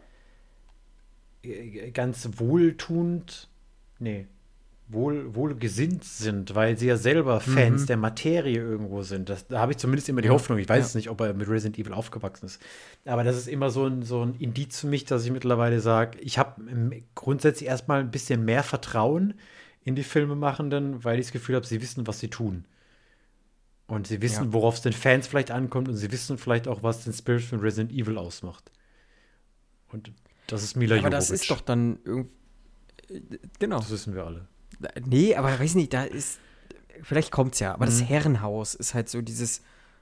wohlgesinnt sind, weil sie ja selber Fans der Materie irgendwo sind. Da habe ich zumindest immer die Hoffnung. Ich weiß es nicht, ob er mit Resident Evil aufgewachsen ist. Aber das ist immer so ein Indiz für mich, dass ich mittlerweile sage, ich habe grundsätzlich erstmal ein bisschen mehr Vertrauen in die Filmemachenden, weil ich das Gefühl habe, sie wissen, was sie tun. Und sie wissen, worauf es den Fans vielleicht ankommt und sie wissen vielleicht auch, was den Spirit von Resident Evil ausmacht. Und das ist Mila Jovovich. Aber das ist doch dann irgendwie. Genau. Das wissen wir alle. Nee, aber weiß nicht, da ist. Vielleicht kommt's ja, aber das Herrenhaus ist halt so dieses.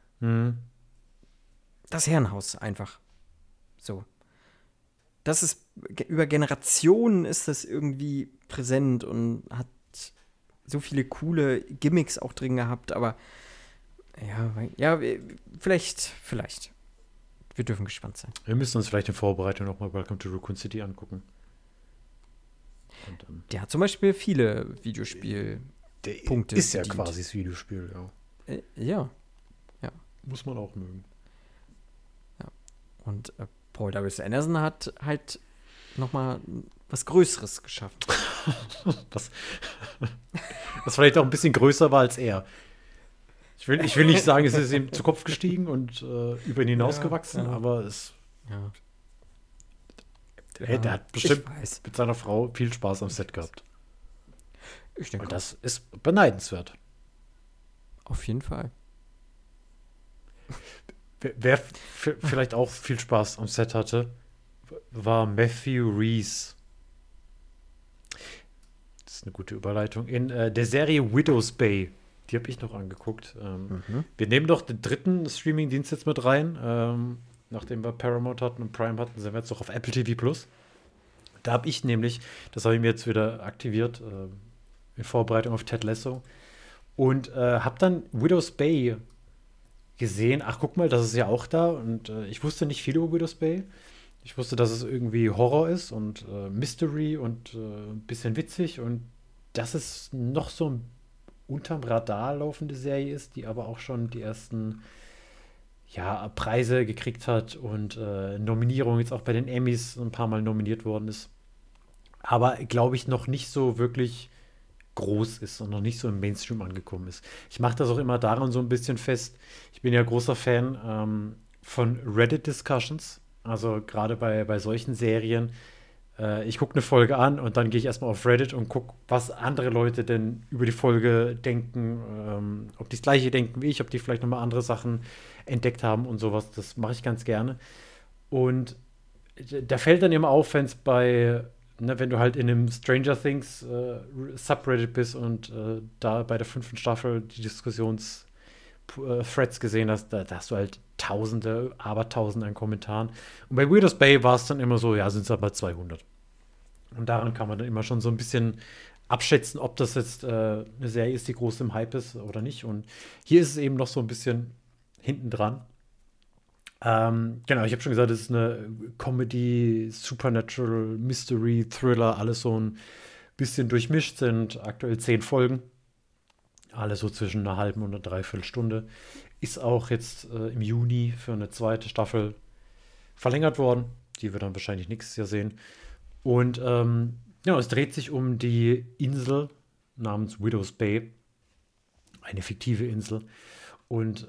Das Herrenhaus einfach. So. Das ist. Über Generationen ist das irgendwie präsent und hat so viele coole Gimmicks auch drin gehabt, aber. Ja, vielleicht. Wir dürfen gespannt sein. Wir müssen uns vielleicht in Vorbereitung nochmal Welcome to Raccoon City angucken. Und, der hat zum Beispiel viele Videospiel-Punkte. Ist ja quasi das Videospiel, ja. Ja. Muss man auch mögen. Ja. Und Paul W.S. Anderson hat halt nochmal was Größeres geschaffen. Was vielleicht auch ein bisschen größer war als er. Ich will nicht sagen, es ist ihm zu Kopf gestiegen und über ihn hinausgewachsen, aber es. Ja. Der hat bestimmt mit seiner Frau viel Spaß am Set gehabt. Ich denke. Und das ist beneidenswert. Auf jeden Fall. Wer vielleicht auch viel Spaß am Set hatte, war Matthew Rhys. Das ist eine gute Überleitung. In der Serie Widow's Bay. Die habe ich noch angeguckt. Wir nehmen doch den dritten Streaming-Dienst jetzt mit rein. Nachdem wir Paramount hatten und Prime hatten, sind wir jetzt doch auf Apple TV Plus. Da habe ich nämlich, das habe ich mir jetzt wieder aktiviert, in Vorbereitung auf Ted Lasso. Und habe dann Widow's Bay gesehen. Ach, guck mal, das ist ja auch da. Und ich wusste nicht viel über Widow's Bay. Ich wusste, dass es irgendwie Horror ist und Mystery und ein bisschen witzig. Und dass es noch so ein unterm Radar laufende Serie ist, die aber auch schon die ersten Preise gekriegt hat und Nominierungen jetzt auch bei den Emmys ein paar Mal nominiert worden ist. Aber, glaube ich, noch nicht so wirklich groß ist und noch nicht so im Mainstream angekommen ist. Ich mache das auch immer daran so ein bisschen fest. Ich bin ja großer Fan von Reddit-Discussions. Also gerade bei solchen Serien. Ich gucke eine Folge an und dann gehe ich erstmal auf Reddit und gucke, was andere Leute denn über die Folge denken, ob die das Gleiche denken wie ich, ob die vielleicht nochmal andere Sachen entdeckt haben und sowas. Das mache ich ganz gerne. Und da fällt dann immer auf, wenn es bei wenn du halt in einem Stranger Things Subreddit bist und da bei der 5. Staffel die Threads gesehen hast, da hast du halt Tausende, Abertausende an Kommentaren. Und bei Weirdos Bay war es dann immer so, ja, sind es aber 200. Und daran kann man dann immer schon so ein bisschen abschätzen, ob das jetzt eine Serie ist, die groß im Hype ist oder nicht. Und hier ist es eben noch so ein bisschen hinten dran. Genau, ich habe schon gesagt, es ist eine Comedy, Supernatural, Mystery, Thriller, alles so ein bisschen durchmischt, sind aktuell 10 Folgen. Alle so zwischen einer halben und einer Dreiviertelstunde. Ist auch jetzt im Juni für eine 2. Staffel verlängert worden. Die wir dann wahrscheinlich nächstes Jahr sehen. Und ja, es dreht sich um die Insel namens Widow's Bay. Eine fiktive Insel. Und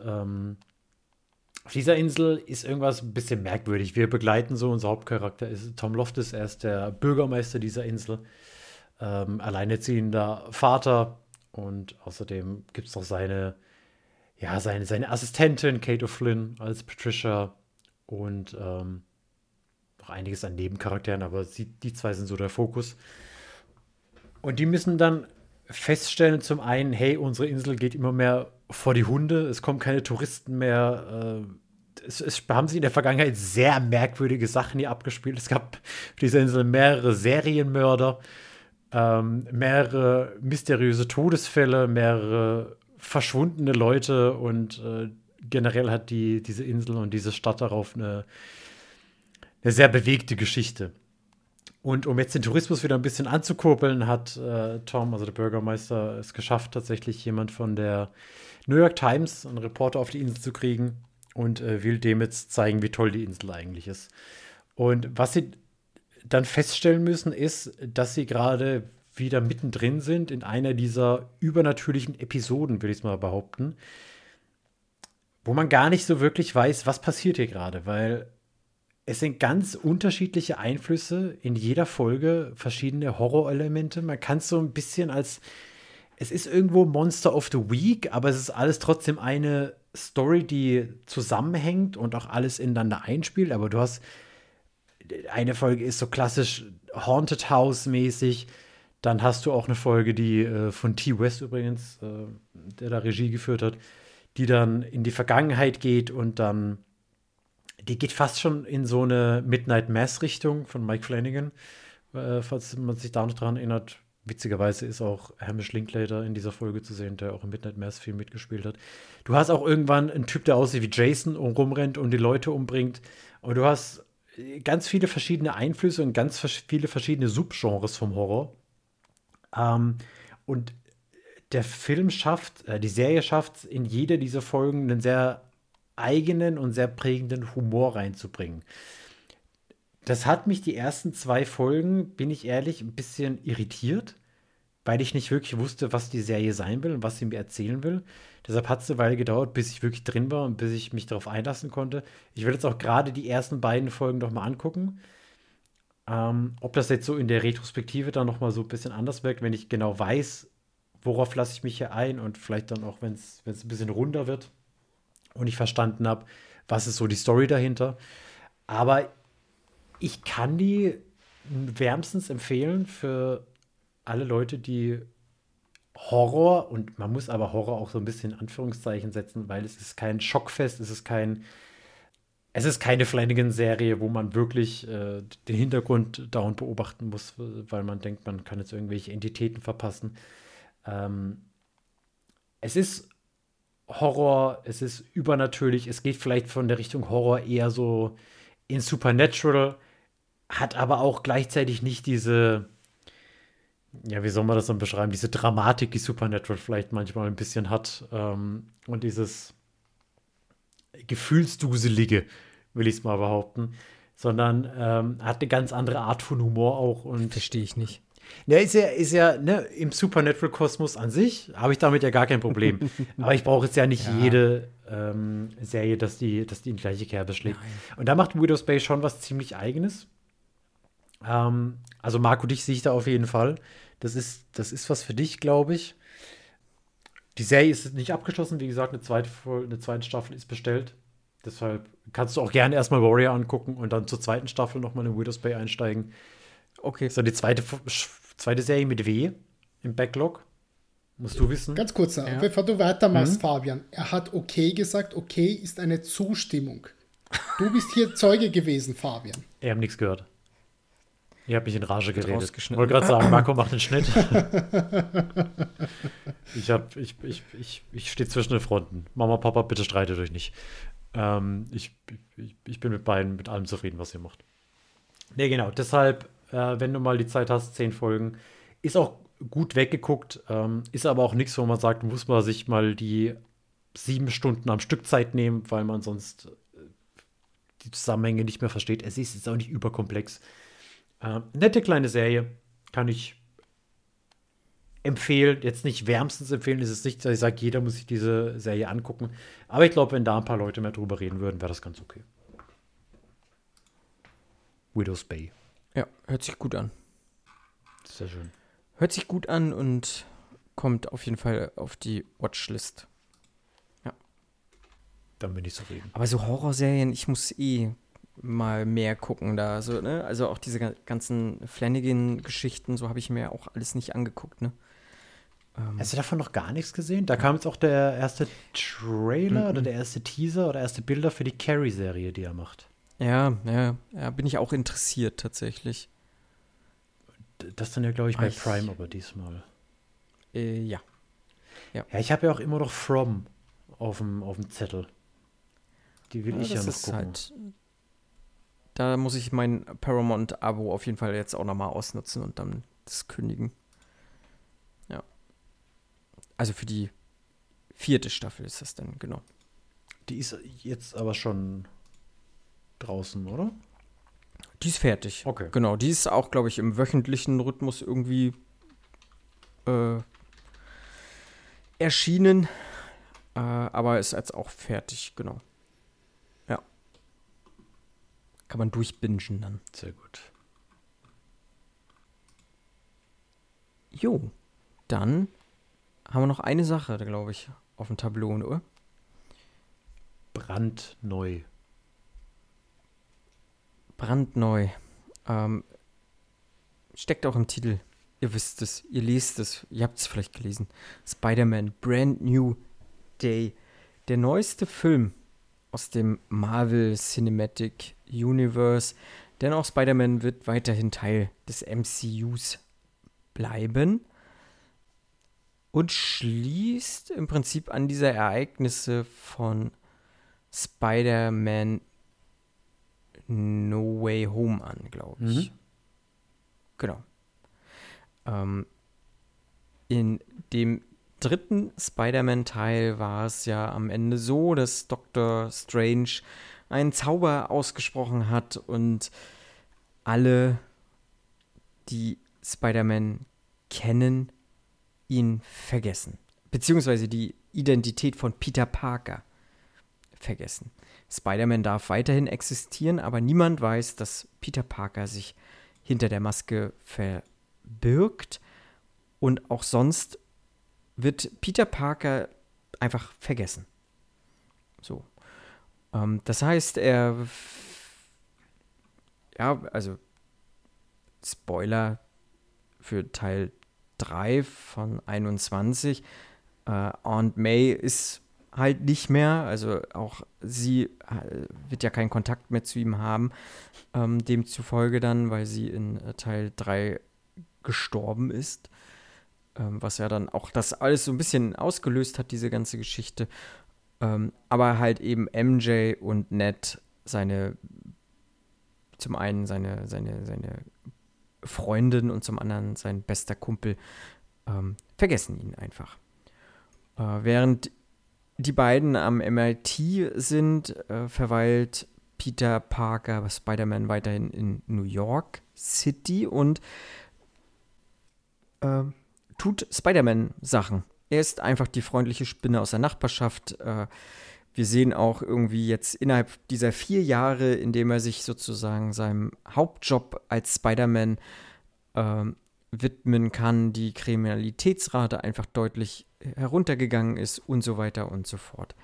auf dieser Insel ist irgendwas ein bisschen merkwürdig. Wir begleiten so, unser Hauptcharakter ist Tom Loftus, er ist der Bürgermeister dieser Insel. Alleinerziehender Vater. Und außerdem gibt es noch seine Assistentin, Kate O'Flynn, als Patricia. Und noch einiges an Nebencharakteren, aber die 2 sind so der Fokus. Und die müssen dann feststellen, zum einen, hey, unsere Insel geht immer mehr vor die Hunde, es kommen keine Touristen mehr. Es haben sich in der Vergangenheit sehr merkwürdige Sachen hier abgespielt. Es gab auf dieser Insel mehrere Serienmörder, mehrere mysteriöse Todesfälle, mehrere verschwundene Leute und generell hat diese Insel und diese Stadt darauf eine sehr bewegte Geschichte. Und um jetzt den Tourismus wieder ein bisschen anzukurbeln, hat Tom, also der Bürgermeister, es geschafft, tatsächlich jemand von der New York Times, einen Reporter auf die Insel zu kriegen und will dem jetzt zeigen, wie toll die Insel eigentlich ist. Und was sie dann feststellen müssen, ist, dass sie gerade wieder mittendrin sind in einer dieser übernatürlichen Episoden, würde ich es mal behaupten, wo man gar nicht so wirklich weiß, was passiert hier gerade, weil es sind ganz unterschiedliche Einflüsse in jeder Folge, verschiedene Horrorelemente. Man kann es so ein bisschen es ist irgendwo Monster of the Week, aber es ist alles trotzdem eine Story, die zusammenhängt und auch alles ineinander einspielt. Aber du hast, eine Folge ist so klassisch Haunted House mäßig. Dann hast du auch eine Folge, die von T. West übrigens, der da Regie geführt hat, die dann in die Vergangenheit geht und dann die geht fast schon in so eine Midnight Mass-Richtung von Mike Flanagan, falls man sich da noch dran erinnert. Witzigerweise ist auch Hamish Linklater in dieser Folge zu sehen, der auch im Midnight Mass-Film mitgespielt hat. Du hast auch irgendwann einen Typ, der aussieht wie Jason und rumrennt und die Leute umbringt. Und du hast ganz viele verschiedene Einflüsse und ganz viele verschiedene Subgenres vom Horror. Und die Serie schafft in jeder dieser Folgen einen sehr eigenen und sehr prägenden Humor reinzubringen. Das hat mich die ersten 2 Folgen, bin ich ehrlich, ein bisschen irritiert, weil ich nicht wirklich wusste, was die Serie sein will und was sie mir erzählen will. Deshalb hat es eine Weile gedauert, bis ich wirklich drin war und bis ich mich darauf einlassen konnte. Ich will jetzt auch gerade die ersten beiden Folgen noch mal angucken. Ob das jetzt so in der Retrospektive dann noch mal so ein bisschen anders wirkt, wenn ich genau weiß, worauf lasse ich mich hier ein und vielleicht dann auch, wenn es ein bisschen runder wird und ich verstanden habe, was ist so die Story dahinter. Aber ich kann die wärmstens empfehlen für alle Leute, die Horror, und man muss aber Horror auch so ein bisschen in Anführungszeichen setzen, weil es ist kein Schockfest, es ist keine Flanagan-Serie, wo man wirklich den Hintergrund dauernd beobachten muss, weil man denkt, man kann jetzt irgendwelche Entitäten verpassen. Es ist Horror, es ist übernatürlich, es geht vielleicht von der Richtung Horror eher so in Supernatural, hat aber auch gleichzeitig nicht diese, ja, wie soll man das dann beschreiben, diese Dramatik, die Supernatural vielleicht manchmal ein bisschen hat, und dieses Gefühlsduselige, will ich es mal behaupten, sondern hat eine ganz andere Art von Humor auch. Und verstehe ich nicht. Ja, ist ja ne, im Supernatural-Kosmos an sich habe ich damit ja gar kein Problem. Aber ich brauche jetzt ja nicht jede Serie, dass die in die gleiche Kerbe schlägt. Nein. Und da macht Widow's Bay schon was ziemlich Eigenes. Also Marco, dich sehe ich da auf jeden Fall. Das ist was für dich, glaube ich. Die Serie ist nicht abgeschlossen. Wie gesagt, eine zweite Staffel ist bestellt. Deshalb kannst du auch gerne erstmal Warrior angucken und dann zur zweiten Staffel nochmal in Widow's Bay einsteigen. Okay. So, die zweite Serie mit W im Backlog. Musst du wissen. Ganz kurz, bevor du weitermachst, Fabian. Er hat okay gesagt. Okay ist eine Zustimmung. Du bist hier Zeuge gewesen, Fabian. Ich habe nichts gehört. Ihr habt mich in Rage geredet. Ich rausgeschnitten. wollte gerade sagen, Marco macht den Schnitt. Ich stehe zwischen den Fronten. Mama, Papa, bitte streitet euch nicht. Ich bin mit allem zufrieden, was ihr macht. Nee, genau. Deshalb, wenn du mal die Zeit hast, 10 Folgen, ist auch gut weggeguckt, ist aber auch nichts, wo man sagt, muss man sich mal die 7 Stunden am Stück Zeit nehmen, weil man sonst die Zusammenhänge nicht mehr versteht. Es ist jetzt auch nicht überkomplex. Nette kleine Serie, kann ich empfehlen. Jetzt nicht wärmstens empfehlen, ist es nicht, dass ich sage, jeder muss sich diese Serie angucken. Aber ich glaube, wenn da ein paar Leute mehr drüber reden würden, wäre das ganz okay. Widow's Bay. Ja, hört sich gut an. Sehr schön. Hört sich gut an und kommt auf jeden Fall auf die Watchlist. Ja. Dann bin ich zufrieden. Aber so Horrorserien, ich muss mal mehr gucken da. So, ne? Also auch diese ganzen Flanagan-Geschichten, so habe ich mir auch alles nicht angeguckt. Ne? Hast du davon noch gar nichts gesehen? Da kam jetzt auch der erste Trailer oder der erste Teaser oder erste Bilder für die Carrie-Serie, die er macht. Ja, bin ich auch interessiert tatsächlich. Das dann ja, glaube ich, bei Prime aber diesmal. Ja. Ja, ich habe ja auch immer noch From auf dem Zettel. Die will ich ja noch gucken. Halt, da muss ich mein Paramount-Abo auf jeden Fall jetzt auch nochmal ausnutzen und dann das kündigen. Ja. Also für die 4. Staffel ist das dann, genau. Die ist jetzt aber schon draußen, oder? Die ist fertig. Okay. Genau, die ist auch, glaube ich, im wöchentlichen Rhythmus irgendwie erschienen. Aber ist jetzt auch fertig, genau. Ja. Kann man durchbingen dann. Sehr gut. Jo, dann haben wir noch eine Sache, glaube ich, auf dem Tableau, oder? Brandneu. Brandneu. Steckt auch im Titel. Ihr wisst es, ihr lest es, ihr habt es vielleicht gelesen. Spider-Man, Brand New Day. Der neueste Film aus dem Marvel Cinematic Universe. Denn auch Spider-Man wird weiterhin Teil des MCUs bleiben. Und schließt im Prinzip an diese Ereignisse von Spider-Man No Way Home an, glaube ich. Genau. In dem 3. Spider-Man-Teil war es ja am Ende so, dass Dr. Strange einen Zauber ausgesprochen hat und alle, die Spider-Man kennen, ihn vergessen. Beziehungsweise die Identität von Peter Parker vergessen. Spider-Man darf weiterhin existieren, aber niemand weiß, dass Peter Parker sich hinter der Maske verbirgt. Und auch sonst wird Peter Parker einfach vergessen. So. Das heißt, also Spoiler für Teil 3 von 21. Aunt May ist halt nicht mehr, also auch sie wird ja keinen Kontakt mehr zu ihm haben, demzufolge dann, weil sie in Teil 3 gestorben ist, was ja dann auch das alles so ein bisschen ausgelöst hat, diese ganze Geschichte, aber halt eben MJ und Ned zum einen seine Freundin und zum anderen sein bester Kumpel vergessen ihn einfach. Während die beiden am MIT sind, verweilt Peter Parker, Spider-Man, weiterhin in New York City und tut Spider-Man-Sachen. Er ist einfach die freundliche Spinne aus der Nachbarschaft. Wir sehen auch irgendwie jetzt innerhalb dieser 4 Jahre, in dem er sich sozusagen seinem Hauptjob als Spider-Man widmen kann, die Kriminalitätsrate einfach deutlich heruntergegangen ist und so weiter und so fort.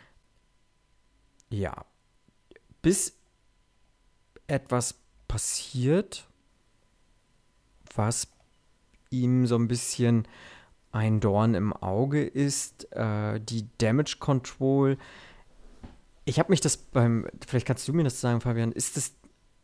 Ja, bis etwas passiert, was ihm so ein bisschen ein Dorn im Auge ist, die Damage Control. Ich habe mich vielleicht kannst du mir das sagen, Fabian, ist das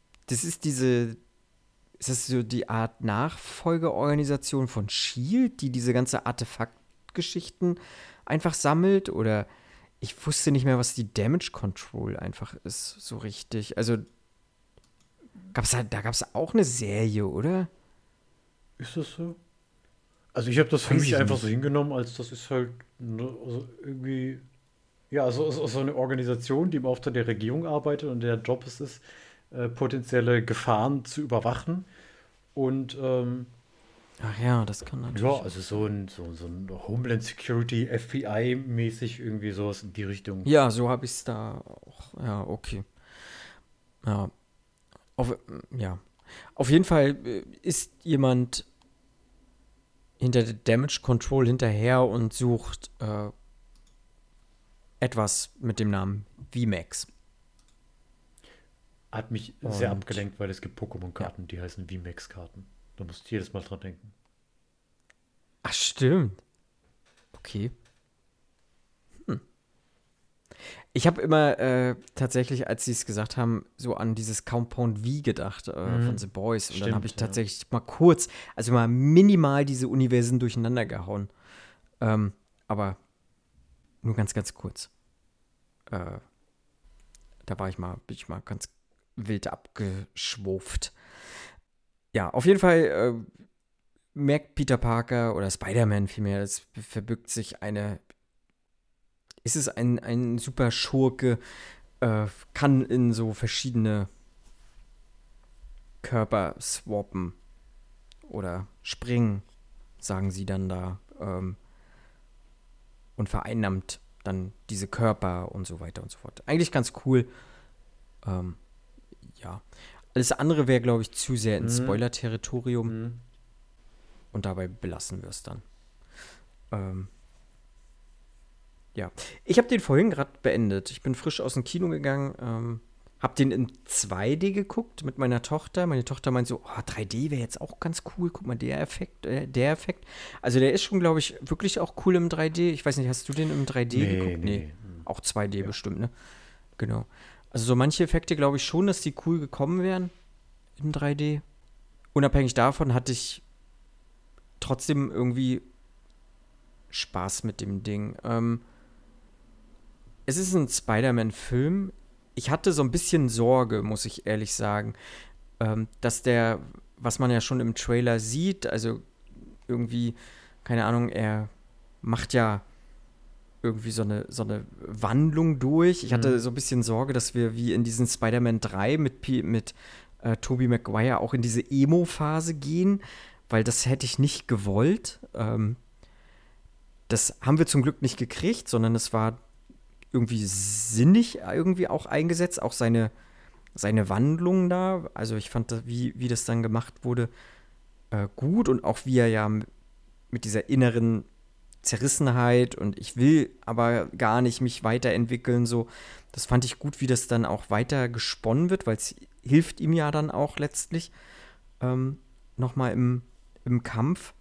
so die Art Nachfolgeorganisation von S.H.I.E.L.D., die diese ganze Artefaktgeschichten einfach sammelt? Oder ich wusste nicht mehr, was die Damage Control einfach ist, so richtig. Also, da gab es auch eine Serie, oder? Ist das so? Also ich habe das für Weiß mich ich einfach nicht. so hingenommen, als das ist halt also irgendwie, ja, so eine Organisation, die im Auftrag der Regierung arbeitet und der Job ist es, potenzielle Gefahren zu überwachen. Und Ach ja, das kann ja, natürlich also auch so sein. ein Homeland Security, FBI-mäßig irgendwie sowas in die Richtung. Ja, so habe ich es da auch. Ja, okay. Ja, auf, ja. Auf jeden Fall ist jemand hinter der Damage Control hinterher und sucht etwas mit dem Namen VMAX. Hat mich sehr Und abgelenkt, weil es gibt ja. Pokémon-Karten, die heißen VMAX-Karten. Da musst du jedes Mal dran denken. Ach, stimmt. Okay. Ich habe immer tatsächlich, als sie es gesagt haben, so an dieses Compound V gedacht von The Boys. Und dann habe ich Stimmt, ja. tatsächlich mal kurz, also mal minimal diese Universen durcheinander gehauen. Aber nur ganz, ganz kurz. Äh, Da bin ich mal ganz wild abgeschwuft. Ja, auf jeden Fall merkt Peter Parker oder Spider-Man vielmehr, es verbirgt sich ist es ein super Schurke, kann in so verschiedene Körper swappen oder springen, sagen sie dann da, und vereinnahmt dann diese Körper und so weiter und so fort. Eigentlich ganz cool. Ähm, ja. Alles andere wäre, glaube ich, zu sehr ins Spoiler-Territorium und dabei belassen wir es dann. Ja. Ich habe den vorhin gerade beendet. Ich bin frisch aus dem Kino gegangen, habe den in 2D geguckt mit meiner Tochter. Meine Tochter meint so, oh, 3D wäre jetzt auch ganz cool. Guck mal, der Effekt. Also der ist schon, glaube ich, wirklich auch cool im 3D. Ich weiß nicht, hast du den im 3D geguckt? Nee, Nee. auch 2D Ja. bestimmt, ne? Genau. Also so manche Effekte glaube ich schon, dass die cool gekommen wären im 3D. Unabhängig davon hatte ich trotzdem irgendwie Spaß mit dem Ding. Es ist ein Spider-Man-Film. Ich hatte so ein bisschen Sorge, muss ich ehrlich sagen, dass was man ja schon im Trailer sieht, also irgendwie, keine Ahnung, er macht ja irgendwie so eine Wandlung durch. Ich hatte so ein bisschen Sorge, dass wir wie in diesen Spider-Man 3 mit Tobey Maguire auch in diese Emo-Phase gehen, weil das hätte ich nicht gewollt. Das haben wir zum Glück nicht gekriegt, sondern es war irgendwie sinnig irgendwie auch eingesetzt, auch seine Wandlung da. Also ich fand, wie das dann gemacht wurde, gut und auch wie er ja mit dieser inneren Zerrissenheit und ich will aber gar nicht mich weiterentwickeln, so. Das fand ich gut, wie das dann auch weiter gesponnen wird, weil es hilft ihm ja dann auch letztlich nochmal im Kampf.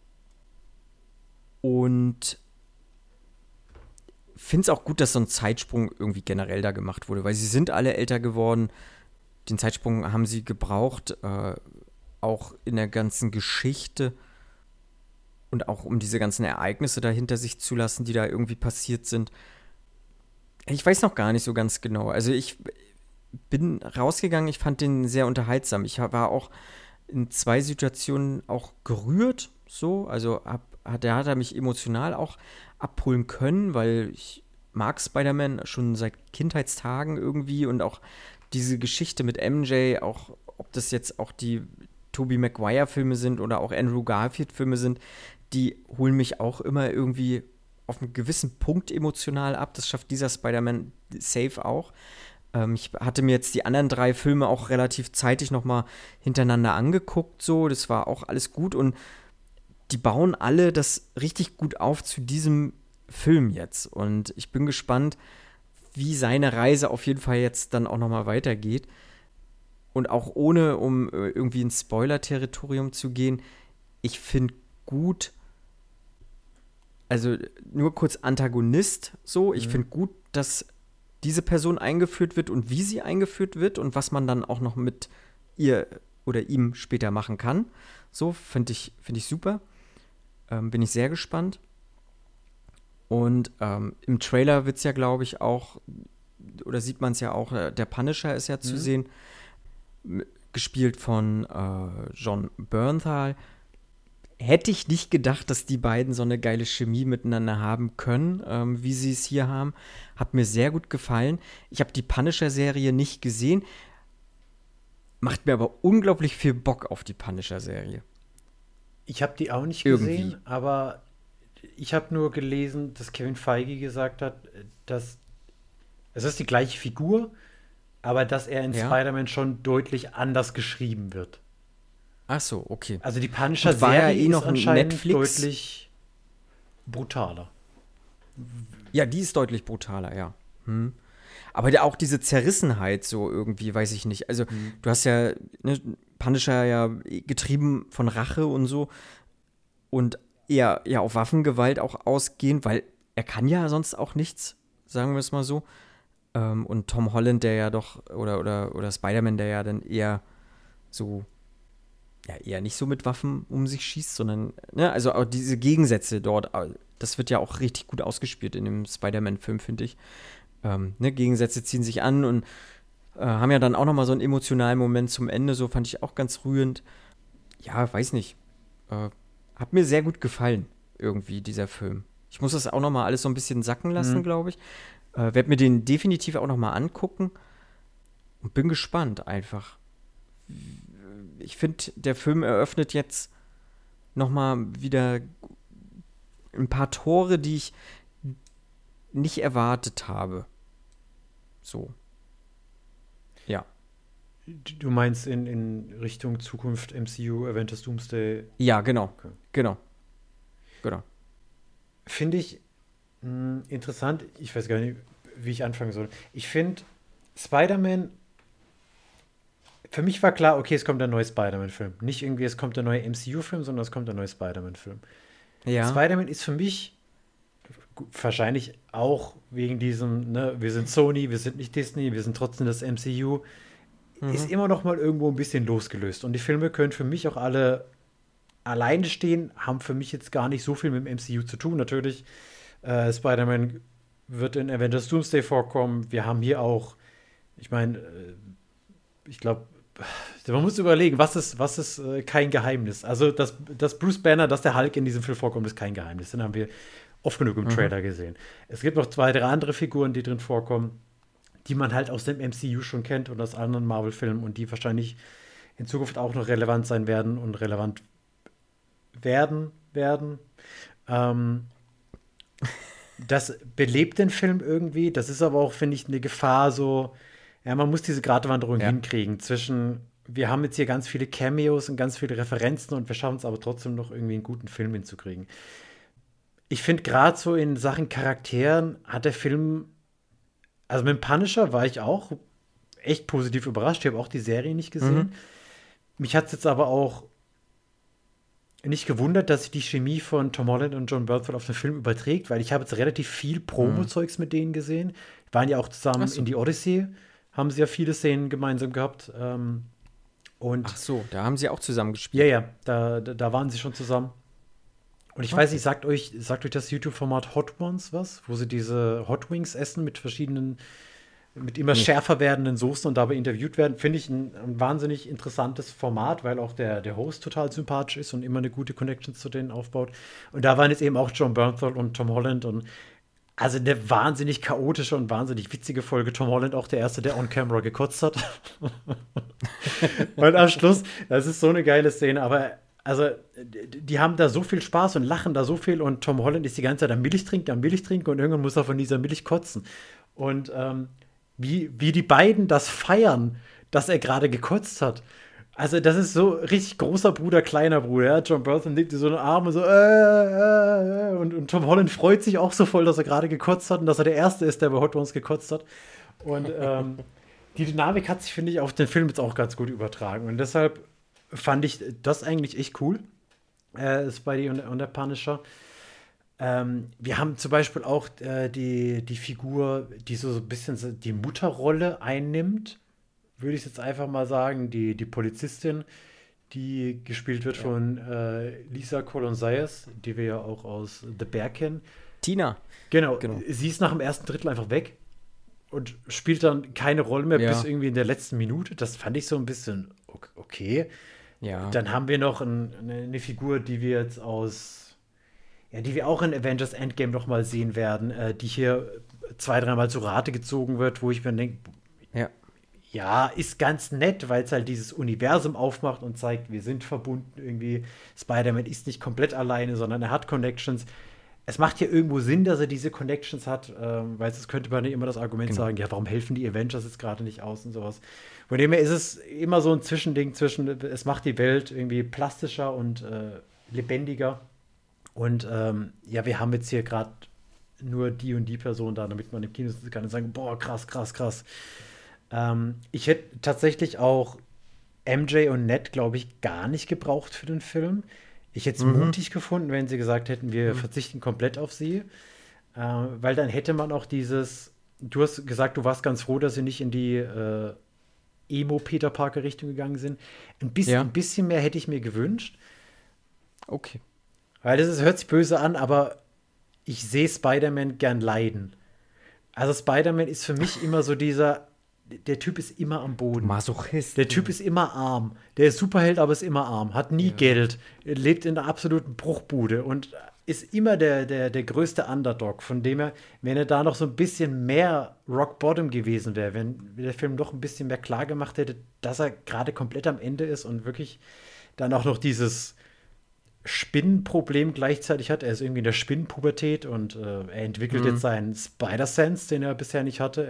Und finde es auch gut, dass so ein Zeitsprung irgendwie generell da gemacht wurde, weil sie sind alle älter geworden. Den Zeitsprung haben sie gebraucht, auch in der ganzen Geschichte und auch um diese ganzen Ereignisse da hinter sich zu lassen, die da irgendwie passiert sind. Ich weiß noch gar nicht so ganz genau. Also ich bin rausgegangen, ich fand den sehr unterhaltsam. Ich war auch in 2 Situationen auch gerührt, so. Also hat er mich emotional auch abholen können, weil ich mag Spider-Man schon seit Kindheitstagen irgendwie und auch diese Geschichte mit MJ, auch ob das jetzt auch die Tobey Maguire-Filme sind oder auch Andrew Garfield-Filme sind, die holen mich auch immer irgendwie auf einen gewissen Punkt emotional ab. Das schafft dieser Spider-Man safe auch. Ich hatte mir jetzt die anderen 3 Filme auch relativ zeitig nochmal hintereinander angeguckt, so. Das war auch alles gut und die bauen alle das richtig gut auf zu diesem Film jetzt. Und ich bin gespannt, wie seine Reise auf jeden Fall jetzt dann auch nochmal weitergeht. und auch ohne, um irgendwie ins Spoiler-Territorium zu gehen, ich finde gut, also nur kurz Antagonist so, ich finde gut, dass diese Person eingeführt wird und wie sie eingeführt wird und was man dann auch noch mit ihr oder ihm später machen kann. So, find ich super. Bin ich sehr gespannt. Und im Trailer wird es ja, glaube ich, auch, oder sieht man es ja auch, der Punisher ist ja zu sehen, gespielt von Jon Bernthal. Hätte ich nicht gedacht, dass die beiden so eine geile Chemie miteinander haben können, wie sie es hier haben. Hat mir sehr gut gefallen. Ich habe die Punisher-Serie nicht gesehen, macht mir aber unglaublich viel Bock auf die Punisher-Serie. Ich habe die auch nicht gesehen, aber ich habe nur gelesen, dass Kevin Feige gesagt hat, dass es ist die gleiche Figur, aber dass er in Spider-Man schon deutlich anders geschrieben wird. Ach so, okay. Also die Punisher-Serie noch ist anscheinend Netflix? Deutlich brutaler. Ja, die ist deutlich brutaler, ja. Aber auch diese Zerrissenheit so irgendwie, weiß ich nicht. Also du hast ja Punisher ja getrieben von Rache und so und eher ja auf Waffengewalt auch ausgehen, weil er kann ja sonst auch nichts, sagen wir es mal so. Und Tom Holland, der ja doch, oder Spider-Man, der ja dann eher so, ja, eher nicht so mit Waffen um sich schießt, sondern, also auch diese Gegensätze dort, das wird ja auch richtig gut ausgespielt in dem Spider-Man-Film, finde ich. Gegensätze ziehen sich an und haben ja dann auch nochmal so einen emotionalen Moment zum Ende, so fand ich auch ganz rührend. Ja, weiß nicht. Hat mir sehr gut gefallen, irgendwie, dieser Film. Ich muss das auch nochmal alles so ein bisschen sacken lassen, glaube ich. Werde mir den definitiv auch nochmal angucken und bin gespannt einfach. Ich finde, der Film eröffnet jetzt nochmal wieder ein paar Tore, die ich nicht erwartet habe. So. Ja. Du meinst in Richtung Zukunft MCU, Avengers Doomsday? Ja, genau. Okay. Genau. Finde ich interessant. Ich weiß gar nicht, wie ich anfangen soll. Ich finde, Spider-Man, für mich war klar, okay, es kommt ein neuer Spider-Man-Film. Nicht irgendwie, es kommt ein neuer MCU-Film, sondern es kommt ein neuer Spider-Man-Film. Ja. Spider-Man ist für mich wahrscheinlich auch wegen diesem, wir sind Sony, wir sind nicht Disney, wir sind trotzdem das MCU, ist immer noch mal irgendwo ein bisschen losgelöst. Und die Filme können für mich auch alle alleine stehen, haben für mich jetzt gar nicht so viel mit dem MCU zu tun. Natürlich, Spider-Man wird in Avengers Doomsday vorkommen. Wir haben hier auch, ich meine, ich glaube, man muss überlegen, was ist kein Geheimnis. Also, dass Bruce Banner, dass der Hulk in diesem Film vorkommt, ist kein Geheimnis. Den haben wir oft genug im Trailer gesehen. Es gibt noch 2, 3 andere Figuren, die drin vorkommen, die man halt aus dem MCU schon kennt und aus anderen Marvel-Filmen und die wahrscheinlich in Zukunft auch noch relevant sein werden und relevant werden. Das belebt den Film irgendwie. Das ist aber auch, finde ich, eine Gefahr so, ja, man muss diese Gratwanderung hinkriegen zwischen, wir haben jetzt hier ganz viele Cameos und ganz viele Referenzen und wir schaffen es aber trotzdem noch irgendwie einen guten Film hinzukriegen. Ich finde gerade so in Sachen Charakteren hat der Film, also mit dem Punisher war ich auch echt positiv überrascht. Ich habe auch die Serie nicht gesehen. Mich hat es jetzt aber auch nicht gewundert, dass sich die Chemie von Tom Holland und Jon Bernthal auf den Film überträgt, weil ich habe jetzt relativ viel Promo-Zeugs mit denen gesehen. Wir waren ja auch zusammen in die Odyssey, haben sie ja viele Szenen gemeinsam gehabt. Und ach so, da haben sie auch zusammen gespielt. Ja, da waren sie schon zusammen. Und ich weiß nicht, sagt euch das YouTube-Format Hot Ones was? Wo sie diese Hot Wings essen mit verschiedenen, mit immer schärfer werdenden Soßen und dabei interviewt werden. Finde ich ein wahnsinnig interessantes Format, weil auch der Host total sympathisch ist und immer eine gute Connection zu denen aufbaut. Und da waren jetzt eben auch Jon Bernthal und Tom Holland und also eine wahnsinnig chaotische und wahnsinnig witzige Folge. Tom Holland auch der Erste, der on camera gekotzt hat. Und am Schluss, das ist so eine geile Szene, aber also, die haben da so viel Spaß und lachen da so viel und Tom Holland ist die ganze Zeit am Milch trinken und irgendwann muss er von dieser Milch kotzen. Und wie die beiden das feiern, dass er gerade gekotzt hat. Also, das ist so richtig großer Bruder, kleiner Bruder. Ja? Jon Bernthal nimmt so einen Arm und so und Tom Holland freut sich auch so voll, dass er gerade gekotzt hat und dass er der Erste ist, der bei Hot Ones gekotzt hat. Und Die Dynamik hat sich, finde ich, auf den Film jetzt auch ganz gut übertragen. Und deshalb fand ich das eigentlich echt cool. Spidey und der Punisher. Wir haben zum Beispiel auch die Figur, die so ein bisschen die Mutterrolle einnimmt, würde ich jetzt einfach mal sagen, die Polizistin, die gespielt wird von Lisa Colon-Sayers, die wir ja auch aus The Bear kennen. Tina. Genau. Sie ist nach dem ersten Drittel einfach weg und spielt dann keine Rolle mehr bis irgendwie in der letzten Minute. Das fand ich so ein bisschen okay. Ja. Dann haben wir noch eine Figur, die wir jetzt die wir auch in Avengers Endgame noch mal sehen werden, die hier 2-3 Mal zu Rate gezogen wird, wo ich mir denke, ja, ist ganz nett, weil es halt dieses Universum aufmacht und zeigt, wir sind verbunden irgendwie. Spider-Man ist nicht komplett alleine, sondern er hat Connections. Es macht ja irgendwo Sinn, dass er diese Connections hat, weil sonst könnte man nicht immer das Argument sagen, ja, warum helfen die Avengers jetzt gerade nicht aus und sowas. Von dem her ist es immer so ein Zwischending zwischen, es macht die Welt irgendwie plastischer und lebendiger. Und wir haben jetzt hier gerade nur die und die Person da, damit man im Kino sitzen kann und sagen, boah, krass, krass, krass. Ich hätte tatsächlich auch MJ und Ned, glaube ich, gar nicht gebraucht für den Film. Ich hätte es mutig gefunden, wenn sie gesagt hätten, wir verzichten komplett auf sie. Weil dann hätte man auch du hast gesagt, du warst ganz froh, dass sie nicht in die Emo-Peter-Parker-Richtung gegangen sind. Ein bisschen mehr hätte ich mir gewünscht. Okay. Weil hört sich böse an, aber ich sehe Spider-Man gern leiden. Also Spider-Man ist für mich immer so der Typ ist immer am Boden. Masochist. Der Typ ist immer arm. Der ist Superheld, aber ist immer arm. Hat nie Geld. Lebt in einer absoluten Bruchbude und ist immer der größte Underdog. Von dem her, wenn er da noch so ein bisschen mehr Rock Bottom gewesen wäre, wenn der Film doch ein bisschen mehr klar gemacht hätte, dass er gerade komplett am Ende ist und wirklich dann auch noch dieses Spinnenproblem gleichzeitig hat. Er ist irgendwie in der Spinnenpubertät und er entwickelt jetzt seinen Spider-Sense, den er bisher nicht hatte.